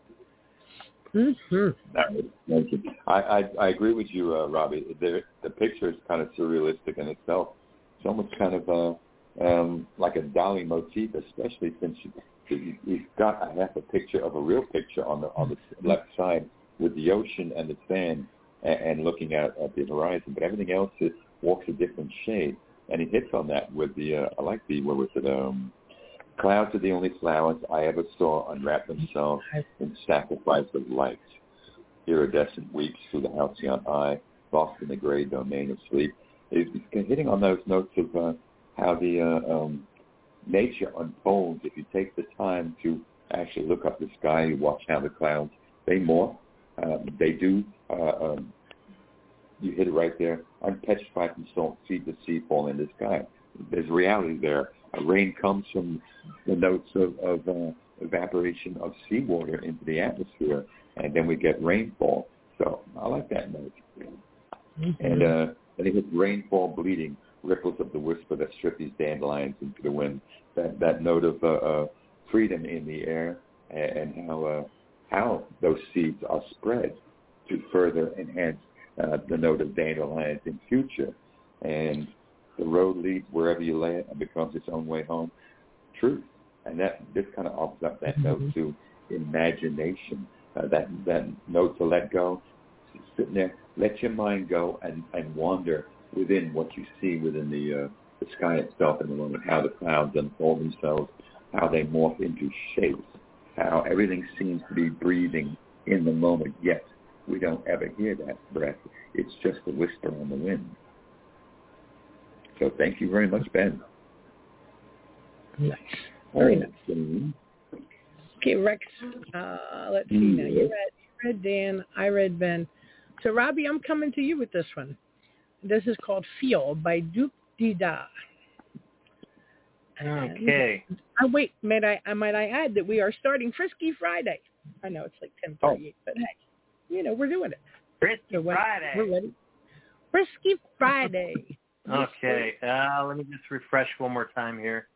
Mm-hmm. Thank you. I, I, I agree with you, uh, Robbie. The, the picture is kind of surrealistic in itself. It's almost kind of uh, um, like a Dali motif, especially since you, you've got a half a picture of a real picture on the on the left side with the ocean and the sand and, and looking at, at the horizon. But everything else is, walks a different shade. And he hits on that with the, uh, I like the, what was it, um, clouds are the only flowers I ever saw unwrap themselves in sacrifice of light. Iridescent weeps through the halcyon eye, lost in the gray domain of sleep. It's hitting on those notes of uh, how the uh, um, nature unfolds. If you take the time to actually look up the sky, you watch how the clouds, they morph. Um, they do. Uh, um, you hit it right there. I'm petrified from salt, seed to sea fall in the sky. There's reality there. Uh, rain comes from the notes of, of uh, evaporation of seawater into the atmosphere, and then we get rainfall. So I like that note. Mm-hmm. And uh, then it hits rainfall bleeding, ripples of the whisper that strip these dandelions into the wind. That that note of uh, uh, freedom in the air, and, and how uh, how those seeds are spread to further enhance uh, the note of dandelions in future. And the road leads wherever you lay it and becomes its own way home. Truth. And that this kind of opens up that mm-hmm. note to imagination, uh, that that note to let go. Sitting there, let your mind go and, and wander within what you see within the uh, the sky itself in the moment, how the clouds unfold themselves, how they morph into shapes, how everything seems to be breathing in the moment, yet we don't ever hear that breath. It's just a whisper on the wind. So thank you very much, Ben. Nice. Very nice. Okay, Rex, uh, let's see now. You read, you read Dan, I read Ben. So, Robbie, I'm coming to you with this one. This is called Feel by Duke Dida. Okay. Uh, wait, might I, might I add that we are starting Frisky Friday. I know it's like ten thirty-eight, oh. but hey, you know, we're doing it. Frisky so Friday. We're ready. Frisky Friday. Okay, uh, let me just refresh one more time here.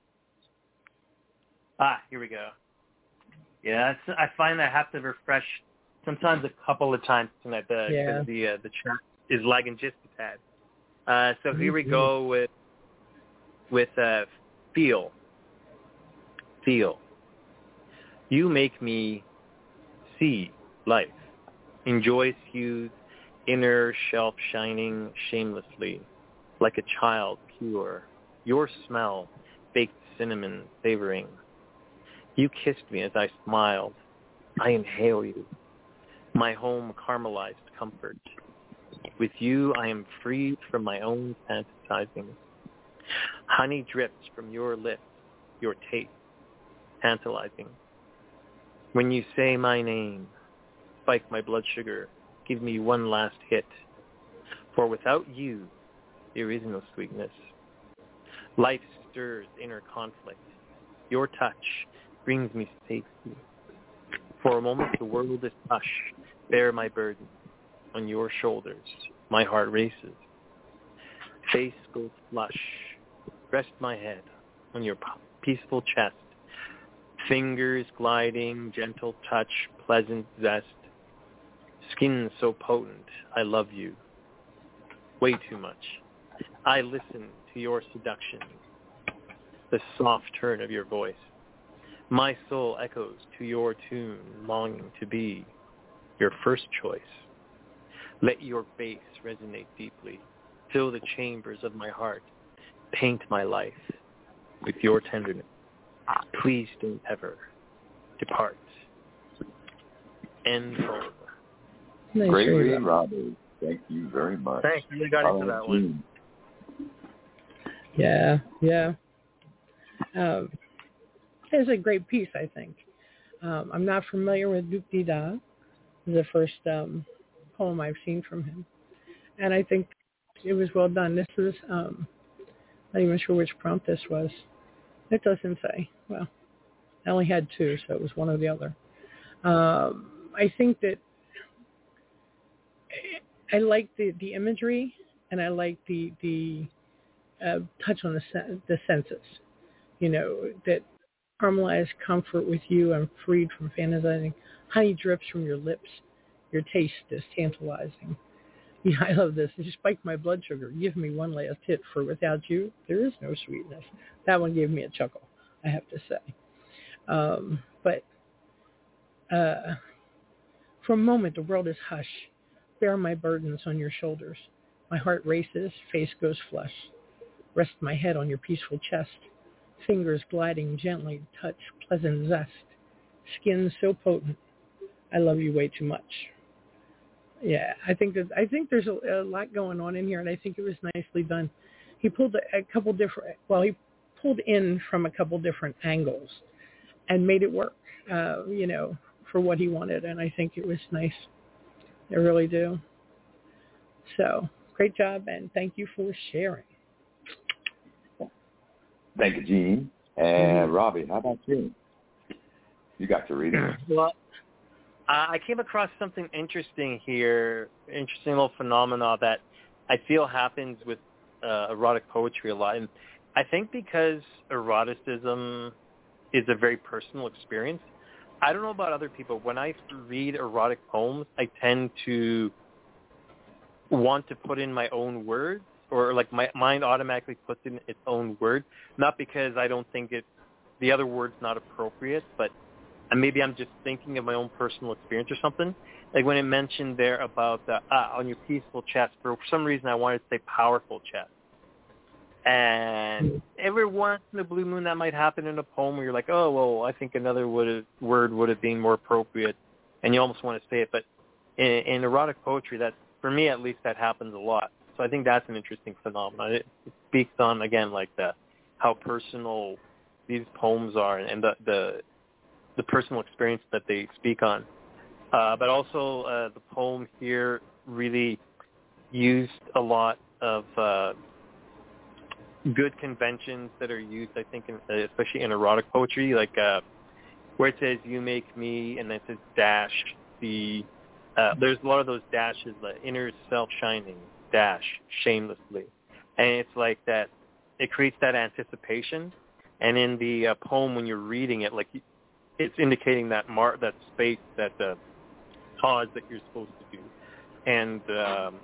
Ah, here we go. Yeah, it's, I find I have to refresh sometimes a couple of times tonight because yeah. the uh, the chat is lagging just a tad. Uh, so here we go with with uh, feel. Feel. You make me see life, enjoy hues, inner shelf shining shamelessly. Like a child, pure. Your smell, baked cinnamon savoring. You kissed me as I smiled. I inhale you. My home caramelized comfort. With you, I am freed from my own fantasizing. Honey drips from your lips, your taste, tantalizing. When you say my name, spike my blood sugar, give me one last hit. For without you, there is no sweetness. Life stirs inner conflict. Your touch brings me safety. For a moment, the world is hush. Bear my burden. On your shoulders, my heart races. Face goes flush. Rest my head on your peaceful chest. Fingers gliding, gentle touch, pleasant zest. Skin so potent, I love you. Way too much. I listen to your seduction, the soft turn of your voice. My soul echoes to your tune, longing to be your first choice. Let your bass resonate deeply. Fill the chambers of my heart. Paint my life with your tenderness. Please don't ever depart. End poem. Nice Great read, read, Robbie. Thank you very much. Thanks. You got into that one. Yeah, yeah. Um, it's a great piece, I think. Um, I'm not familiar with Duke Dida. It's the first um, poem I've seen from him. And I think it was well done. This is, um, not even sure which prompt this was. It doesn't say. Well, I only had two, so it was one or the other. Um, I think that I like the, the imagery, and I like the the uh, touch on the sen- the senses. You know, that caramelized comfort with you. I'm freed from fantasizing. Honey drips from your lips. Your taste is tantalizing. Yeah, I love this. You spike my blood sugar. Give me one last hit, for without you, there is no sweetness. That one gave me a chuckle, I have to say. Um, but uh, for a moment, the world is hush. Bear my burdens on your shoulders. My heart races, face goes flush. Rest my head on your peaceful chest. Fingers gliding gently touch pleasant zest. Skin so potent. I love you way too much. Yeah, I think that I think there's a, a lot going on in here, and I think it was nicely done. He pulled a, a couple different. Well, he pulled in from a couple different angles, and made it work. Uh, you know, for what he wanted, and I think it was nice. I really do. So, great job, and thank you for sharing. Thank you, Gene. And Robbie, how about you? You got to read it. Well, uh, I came across something interesting here, interesting little phenomena that I feel happens with uh, erotic poetry a lot. And I think because eroticism is a very personal experience, I don't know about other people. When I read erotic poems, I tend to want to put in my own words, or like my mind automatically puts in its own word, not because I don't think it, the other word's not appropriate, but maybe I'm just thinking of my own personal experience or something. Like when it mentioned there about the, uh, on your peaceful chest, for some reason I wanted to say powerful chest. And every once in a blue moon that might happen in a poem where you're like, oh, well, I think another would have, word would have been more appropriate, and you almost want to say it. But in, in erotic poetry, that, for me at least, that happens a lot. So I think that's an interesting phenomenon. It, it speaks on, again, like the, how personal these poems are and the, the, the personal experience that they speak on. Uh, but also uh, the poem here really used a lot of uh, good conventions that are used, I think, in, especially in erotic poetry, like uh, where it says, you make me, and then it says dash, the, uh, there's a lot of those dashes, the inner self shining, dash, shamelessly. And it's like that, it creates that anticipation. And in the uh, poem, when you're reading it, like it's indicating that mar- that space, that uh, pause that you're supposed to do. And um,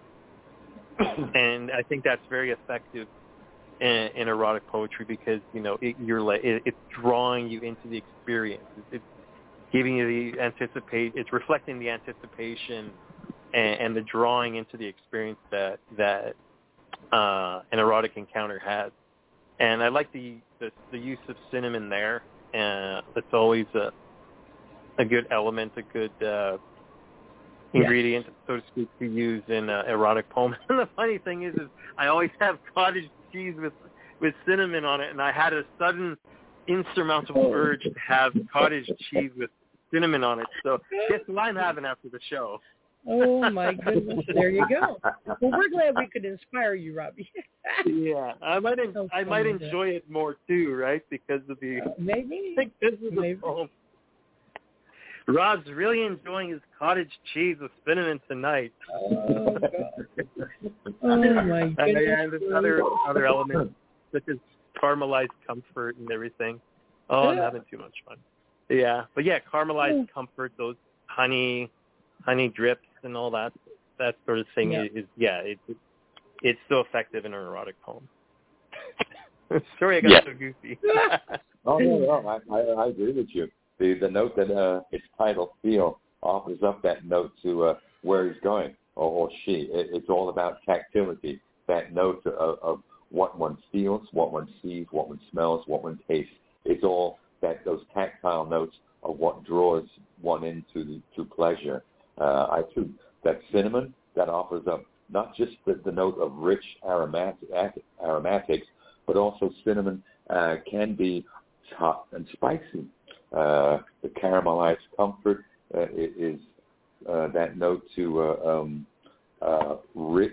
and I think that's very effective in, in erotic poetry because, you know, it, you're like, it, it's drawing you into the experience. It's, it's giving you the anticipate. It's reflecting the anticipation and, and the drawing into the experience that that uh, an erotic encounter has. And I like the, the the use of cinnamon there. Uh, it's always a a good element, a good uh, ingredient, yes. so to speak, to use in an erotic poem. And the funny thing is, is I always have cottage cheese with with cinnamon on it, and I had a sudden, insurmountable urge to have cottage cheese with cinnamon on it. So guess what I'm having after the show? Oh, my goodness. There you go. Well, we're glad we could inspire you, Robbie. Yeah, I might en- I might enjoy it more, too, right, because of the... Uh, maybe. I think this is maybe. the poem. Rob's really enjoying his cottage cheese with cinnamon tonight. Oh, God. Oh, my goodness. And, and there's other, other elements, such as caramelized comfort and everything. Oh, I'm having too much fun. Yeah, but yeah, caramelized oh. comfort, those honey... honey drips and all that, that sort of thing yeah. is, yeah, it, it, it's so effective in an erotic poem. Sorry I got yeah. so goofy. oh, no, no, I, I, I agree with you. The the note that uh, its title, Feel, offers up that note to uh, where he's going, or, or she. It, it's all about tactility, that note of, of what one feels, what one sees, what one smells, what one tastes. It's all that those tactile notes of what draws one into the, to pleasure. Uh, I too, that cinnamon, that offers up not just the, the note of rich aromatic, aromatics, but also cinnamon uh, can be hot and spicy. Uh, the caramelized comfort uh, is uh, that note to uh, um, uh, rich,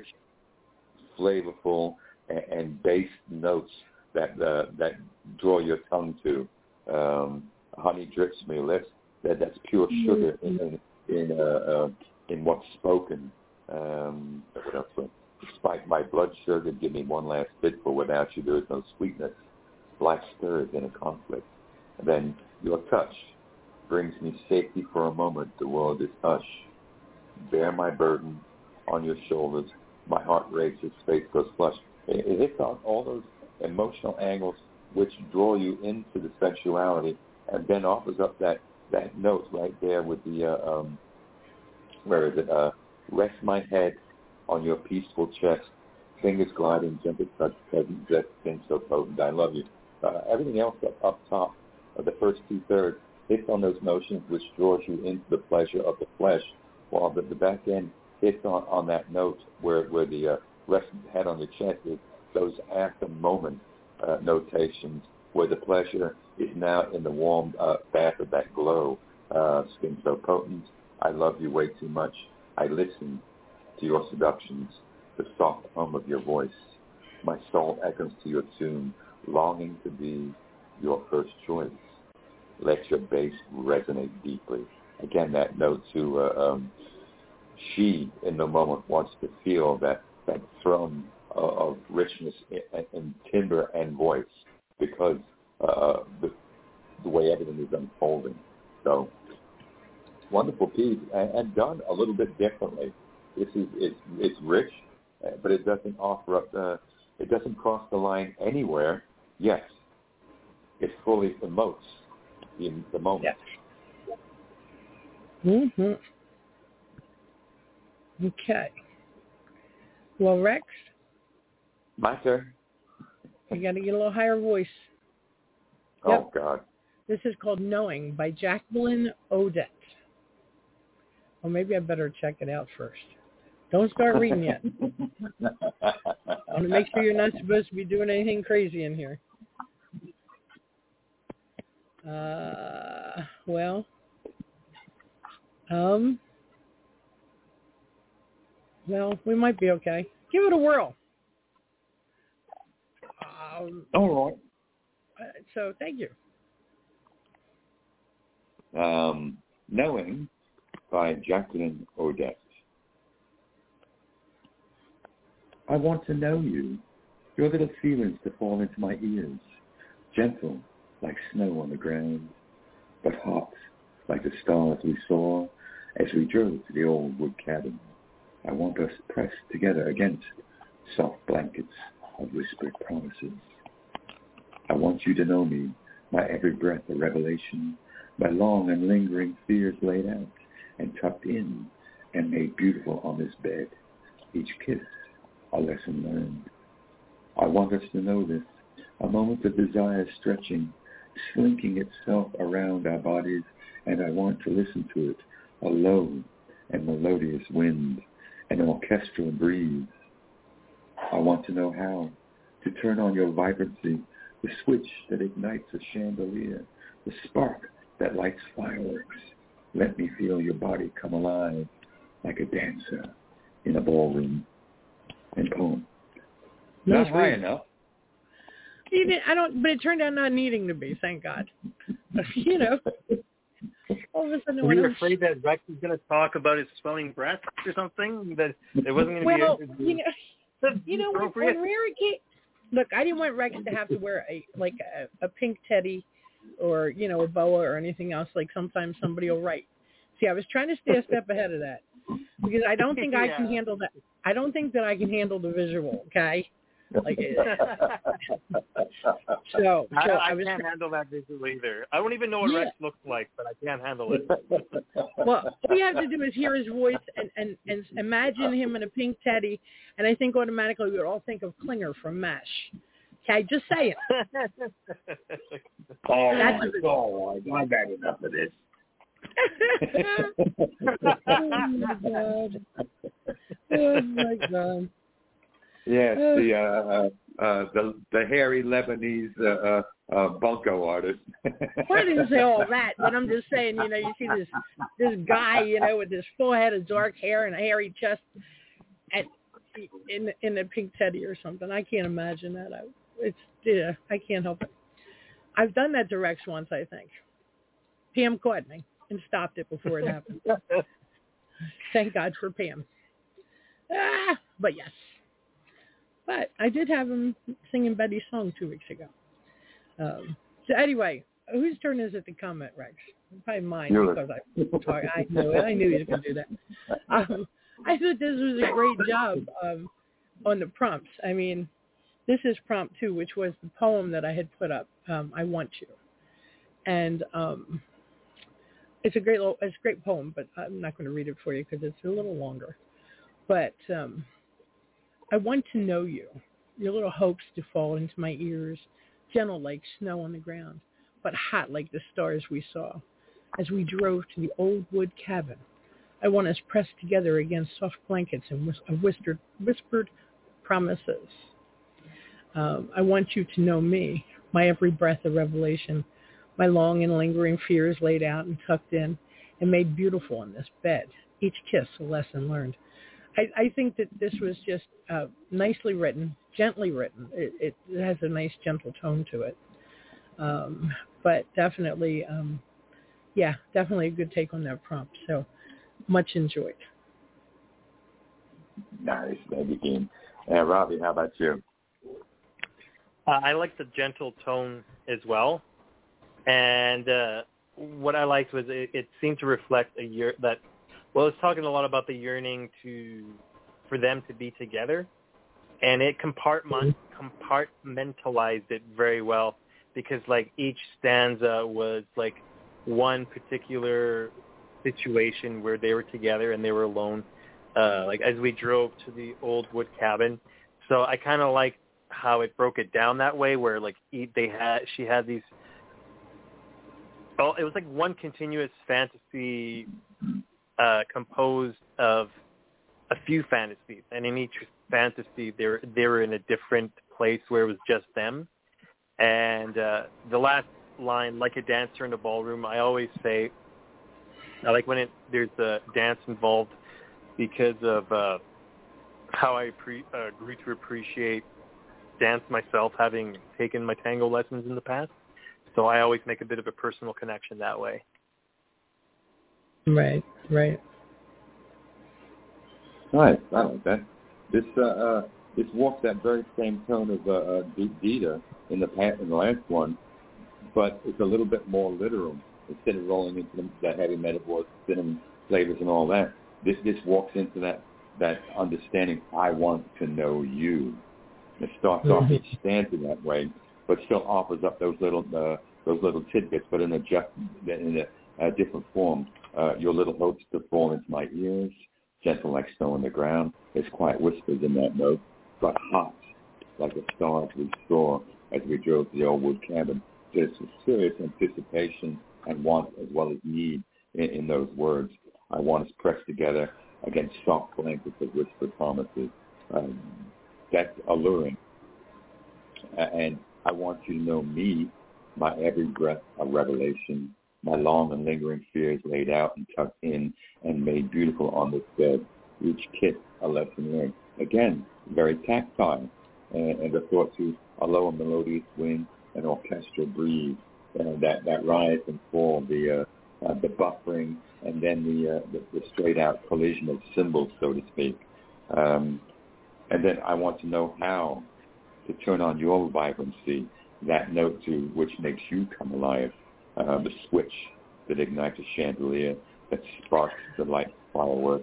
flavorful, and, and based notes that uh, that draw your tongue to. Um, honey drips from your lips. That that's pure sugar in in in, uh, uh, in what's spoken. Um, what else? Spike my blood sugar, give me one last bit, for without you there is no sweetness. Life stirs in a conflict. And then your touch brings me safety for a moment. The world is hush. Bear my burden on your shoulders. My heart races, face goes flush. It, it hits on all those emotional angles which draw you into the sensuality, and then offers up that, that note right there with the, uh, um, where is it, uh, rest my head on your peaceful chest, fingers gliding, gentle touch, pleasant zest, things so potent, I love you. Uh, everything else up, up top of the first two-thirds hits on those notions which draws you into the pleasure of the flesh, while the, the back end hits on, on that note where, where the uh, rest of the head on your chest is those at-the-moment uh, notations where the pleasure is now in the warm uh, bath of that glow. Uh, skin so potent, I love you way too much. I listen to your seductions, the soft hum of your voice. My soul echoes to your tune, longing to be your first choice. Let your bass resonate deeply. Again, that note to uh, um, she, in the moment, wants to feel that, that thrum of, of richness in, in timbre and voice, because uh, the, the way everything is unfolding. So, wonderful piece, and, and done a little bit differently. This is it's it's rich, but it doesn't offer up. Uh, it doesn't cross the line anywhere. Yes, it fully emotes in the moment. Yes. Mm-hmm. Okay. Well, Rex, my turn. You got to get a little higher voice. Oh yep. God. This is called "Knowing" by Jacqueline Odette. Well, maybe I better check it out first. Don't start reading yet. I want to make sure you're not supposed to be doing anything crazy in here. Uh, well, um, well, we might be okay. Give it a whirl. Um, All right. Uh, so, thank you. Um, Knowing by Jacqueline Odette. I want to know you, your little feelings to fall into my ears, gentle like snow on the ground, but hot like the stars we saw as we drove to the old wood cabin. I want us pressed together against soft blankets of whispered promises. I want you to know me, my every breath a revelation, my long and lingering fears laid out and tucked in and made beautiful on this bed, each kiss a lesson learned. I want us to know this, a moment of desire stretching, slinking itself around our bodies, and I want to listen to it, a low and melodious wind, an orchestral breeze. I want to know how to turn on your vibrancy, the switch that ignites a chandelier, the spark that lights fireworks. Let me feel your body come alive like a dancer in a ballroom. And poem. Not high enough. You did, I don't, but it turned out not needing to be. Thank God. You know. All of a sudden, were when you I'm afraid that Rex was going to talk about his swelling breasts or something? That it wasn't going to well, be. Well, you know, you know, when, when Rare came, look, I didn't want Rex to have to wear a like a, a pink teddy, or you know, a boa or anything else. Like sometimes somebody will write. See, I was trying to stay a step ahead of that because I don't think I yeah. can handle that. I don't think that I can handle the visual. Okay, Like, so, so I, I, I was, can't handle that visual either. I don't even know what yeah. Rex looks like, but I can't handle it. Well, all you have to do is hear his voice and, and, and imagine him in a pink teddy, and I think automatically we would all think of Klinger from MASH. Okay, just say it. Oh, That's my God. I've had enough of this. Oh, my God. Oh, my God. Yes, the uh, uh, the the hairy Lebanese uh, uh, bunco artist. Well, I didn't say all that, but I'm just saying, you know, you see this this guy, you know, with this full head of dark hair and a hairy chest, at in in a pink teddy or something. I can't imagine that. I, it's yeah, I can't help it. I've done that to Rex once, I think. Pam caught me and stopped it before it happened. Thank God for Pam. Ah, but yes. But I did have him singing Betty's song two weeks ago. Um, so anyway, whose turn is it to comment, Rex? Probably mine Yours. because I talk, I knew it. I knew you could do that. Um, I thought this was a great job um, on the prompts. I mean, this is prompt two, which was the poem that I had put up. Um, I Want You, and um, it's a great little, it's a great poem, but I'm not going to read it for you because it's a little longer. But um, I want to know you, your little hopes to fall into my ears, gentle like snow on the ground, but hot like the stars we saw as we drove to the old wood cabin. I want us pressed together against soft blankets and whis- whispered, whispered promises. Um, I want you to know me, my every breath a revelation, my long and lingering fears laid out and tucked in and made beautiful in this bed, each kiss a lesson learned. I, I think that this was just uh, nicely written, gently written. It, it has a nice, gentle tone to it. Um, but definitely, um, yeah, definitely a good take on that prompt. So much enjoyed. Nice. Thank you, Dean. And Robbie, how about you? Uh, I like the gentle tone as well. And uh, what I liked was it, it seemed to reflect a year that, well, it's talking a lot about the yearning to, for them to be together, and it compartment, compartmentalized it very well because, like, each stanza was like one particular situation where they were together and they were alone. Uh, like as we drove to the old wood cabin, so I kind of like how it broke it down that way, where like they had, she had these. Oh, it was like one continuous fantasy. Uh, composed of a few fantasies, and in each fantasy they were, they were in a different place where it was just them. And uh, the last line, like a dancer in a ballroom, I always say, I like when it, there's a dance involved because of uh, how I pre- uh, grew to appreciate dance myself, having taken my tango lessons in the past. So I always make a bit of a personal connection that way. Right, right. Nice, I like that. This uh, uh, this walks that very same tone of uh, uh, Dita in the past, in the last one, but it's a little bit more literal. Instead of rolling into the, that heavy metaphors, cinnamon flavors, and all that, this this walks into that that understanding. I want to know you. It starts mm-hmm. off each stanza that way, but still offers up those little uh, those little tidbits, but in a just in a, a different form. Uh, your little hopes to fall into my ears, gentle like snow on the ground. There's quiet whispers in that note, but hot like the stars we saw as we drove to the old wood cabin. There's a serious anticipation and want as well as need in, in those words. I want us pressed together against soft blankets of whispered promises. Um, that's alluring. And I want you to know me, my every breath a revelation, my long and lingering fears laid out and tucked in and made beautiful on this bed, each kiss a lesson learned. Again, very tactile, and, and the thought to a low and melodious wind, an orchestral breeze, uh, that, that rise and fall, the uh, uh, the buffering, and then the, uh, the, the straight-out collision of cymbals, so to speak. Um, and then I want to know how to turn on your vibrancy, that note to which makes you come alive. Uh, the switch that ignites a chandelier, that sparks the light fireworks,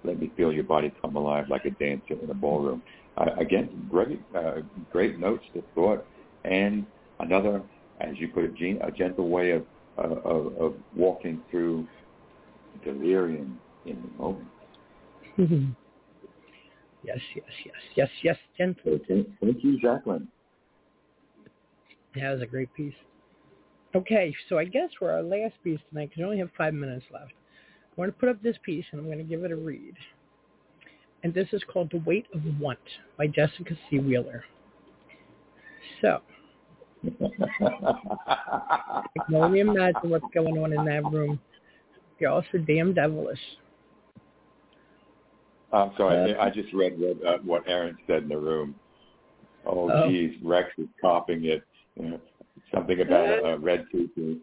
let me feel your body come alive like a dancer in a ballroom. Uh, again, great, uh, great notes to thought, and another, as you put it, Gene, a gentle way of, uh, of, of walking through delirium in the moment. Mm-hmm. Yes, yes, yes, yes, yes, gentle. Thank, thank you, Jacqueline. That was a great piece. Okay, so I guess for our last piece tonight, because we only have five minutes left, I want to put up this piece, and I'm going to give it a read. And this is called The Weight of Want by Jessica C. Wheeler. So, I can only imagine what's going on in that room. You're also damn devilish. I'm sorry, Uh, I just read what, uh, what Aaron said in the room. Oh, oh. geez, Rex is copying it. You know, something about a, a red tutu.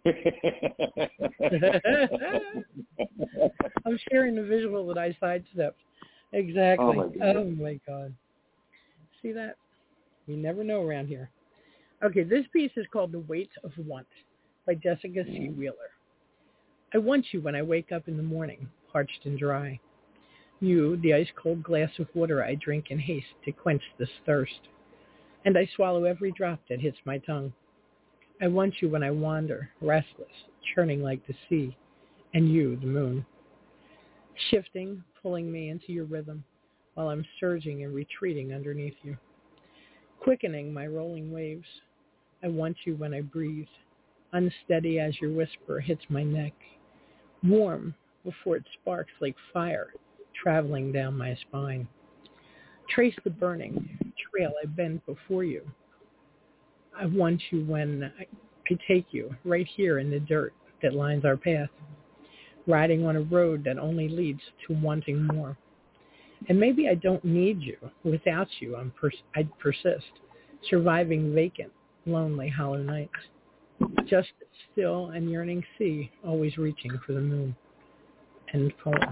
I'm sharing the visual that I sidestepped. Exactly. Oh, my goodness. Oh, my God. See that? You never know around here. Okay, this piece is called The Weight of Want by Jessica C. Wheeler. I want you when I wake up in the morning, parched and dry. You, the ice-cold glass of water I drink in haste to quench this thirst. And I swallow every drop that hits my tongue. I want you when I wander, restless, churning like the sea, and you, the moon, shifting, pulling me into your rhythm while I'm surging and retreating underneath you, quickening my rolling waves. I want you when I breathe, unsteady as your whisper hits my neck, warm before it sparks like fire traveling down my spine. Trace the burning trail I bend before you. I want you when I, I take you right here in the dirt that lines our path, riding on a road that only leads to wanting more. And maybe I don't need you. Without you, I'm pers- I'd persist, surviving vacant, lonely, hollow nights. Just still and yearning sea, always reaching for the moon. End poem.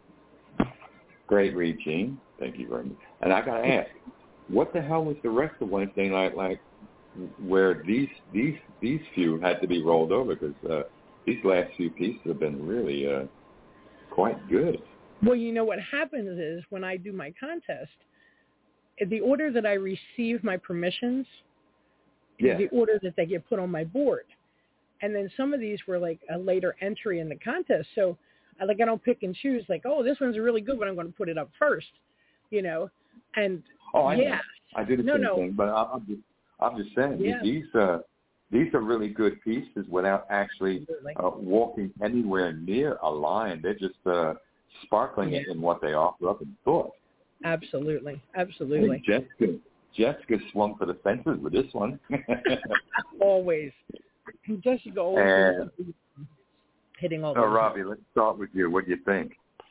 Great read, Gene. Thank you very much. And I got to ask, what the hell was the rest of Wednesday night like, where these these these few had to be rolled over? Because uh, these last few pieces have been really uh, quite good. Well, you know what happens is when I do my contest, the order that I receive my permissions yeah. is the order that they get put on my board. And then some of these were like a later entry in the contest. So I like I don't pick and choose like, oh, this one's really good, but I'm going to put it up first, you know. And oh, I yeah, know. I do the no, same no. thing, but I, I'm just I'm just saying Yeah. these uh, these are really good pieces without actually uh, walking anywhere near a line. They're just uh, sparkling yeah. in what they offer up in thought. Absolutely, absolutely. I mean, Jessica, Jessica swung for the fences with this one. Always. Jessica always and, hitting all so, those. Robbie, let's start with you. What do you think?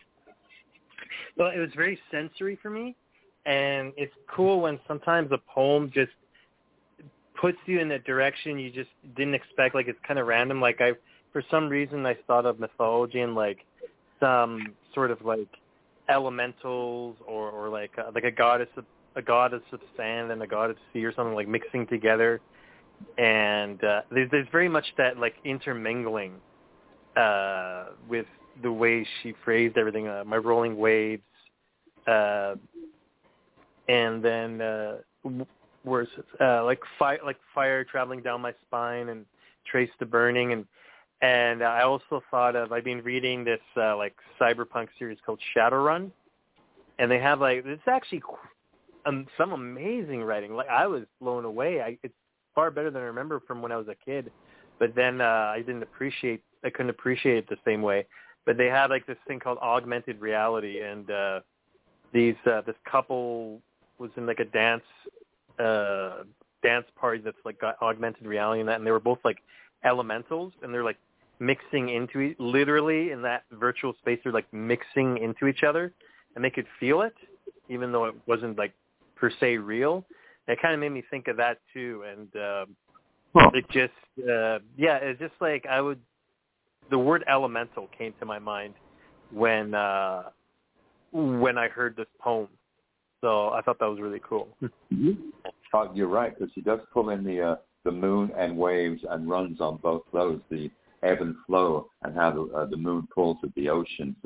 Well, it was very sensory for me, and it's cool when sometimes a poem just puts you in a direction you just didn't expect. Like, it's kind of random. Like, I, for some reason, I thought of mythology and, like, some sort of, like, elementals or, or like, a, like a goddess of, a goddess of sand and a goddess of sea or something, like, mixing together. And uh, there's, there's very much that, like, intermingling uh, with the way she phrased everything. Uh, my rolling waves, uh, and then uh, where's it? Uh, like fire, like fire traveling down my spine, and trace the burning. And and I also thought of I've been reading this uh, like cyberpunk series called Shadowrun, and they have like it's actually um, some amazing writing. Like I was blown away. I, it's far better than I remember from when I was a kid. But then uh, I didn't appreciate. I couldn't appreciate it the same way. But they had like this thing called augmented reality, and uh, these uh, this couple was in like a dance uh, dance party that's like got augmented reality in that, and they were both like elementals, and they're like mixing into it, literally in that virtual space. They're like mixing into each other, and they could feel it, even though it wasn't like per se real. And it kind of made me think of that too, and uh, huh. it just uh, yeah, it's just like I would. The word elemental came to my mind when uh, when I heard this poem. So I thought that was really cool. Oh, you're right, because she does pull in the uh, the moon and waves and runs on both those, the ebb and flow, and how the, uh, the moon pulls at the ocean. So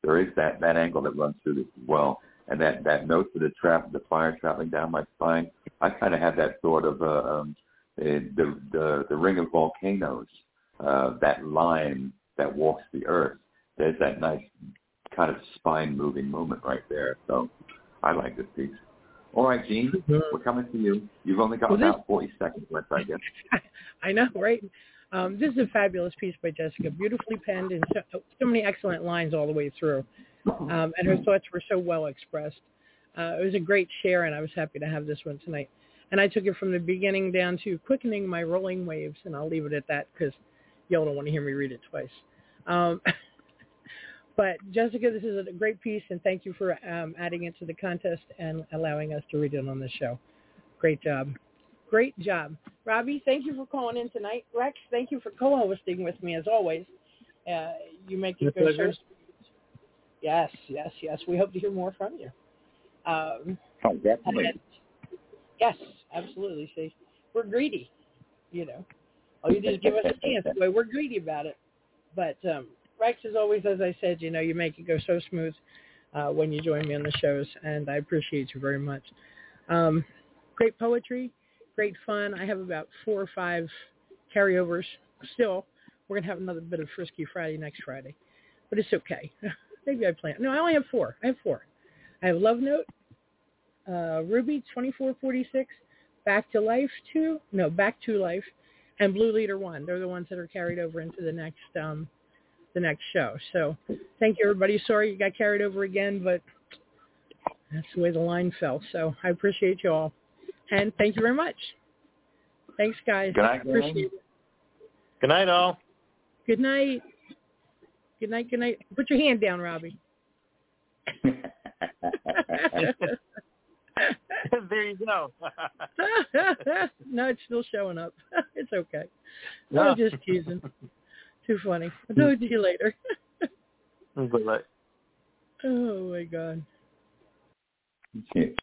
there is that, that angle that runs through this as well. And that, that note for the trap, the fire traveling down my spine, I kind of have that sort of uh, um, the, the the ring of volcanoes, uh, that line that walks the earth. There's that nice kind of spine-moving movement right there. So I like this piece. All right, Gene, we're coming to you. You've only got well, about this... forty seconds left, I guess. I know, right? Um, this is a fabulous piece by Jessica, beautifully penned and so, so many excellent lines all the way through. Um, and her thoughts were so well expressed. Uh, it was a great share, and I was happy to have this one tonight. And I took it from the beginning down to quickening my rolling waves, and I'll leave it at that because y'all don't want to hear me read it twice. Um, but, Jessica, this is a great piece, and thank you for um, adding it to the contest and allowing us to read it on the show. Great job. Great job. Robbie, thank you for calling in tonight. Rex, thank you for co-hosting with me, as always. Uh, you make it go so. Yes, yes, yes. We hope to hear more from you. Um, oh, definitely. And, yes, absolutely. See, we're greedy, you know. All you do is give us a chance. Boy, we're greedy about it. But um, Rex, as always, as I said, you know, you make it go so smooth uh, when you join me on the shows, and I appreciate you very much. Um, great poetry, great fun. I have about four or five carryovers still. We're going to have another bit of Frisky Friday next Friday, but it's okay. Maybe I plan. No, I only have four. I have four. I have Love Note, uh, Ruby twenty-four forty-six, Back to Life two, no, Back to Life, and Blue Leader one. They're the ones that are carried over into the next um, the next show. So thank you, everybody. Sorry you got carried over again, but that's the way the line fell. So I appreciate you all. And thank you very much. Thanks, guys. Good night, appreciate it. Good night, all. Good night. Good night, good night. Put your hand down, Robbie. There you go. No, it's still showing up. It's okay. No. I'm just teasing. Too funny. I'll talk to you later. Bye-bye. Oh, my God. Okay.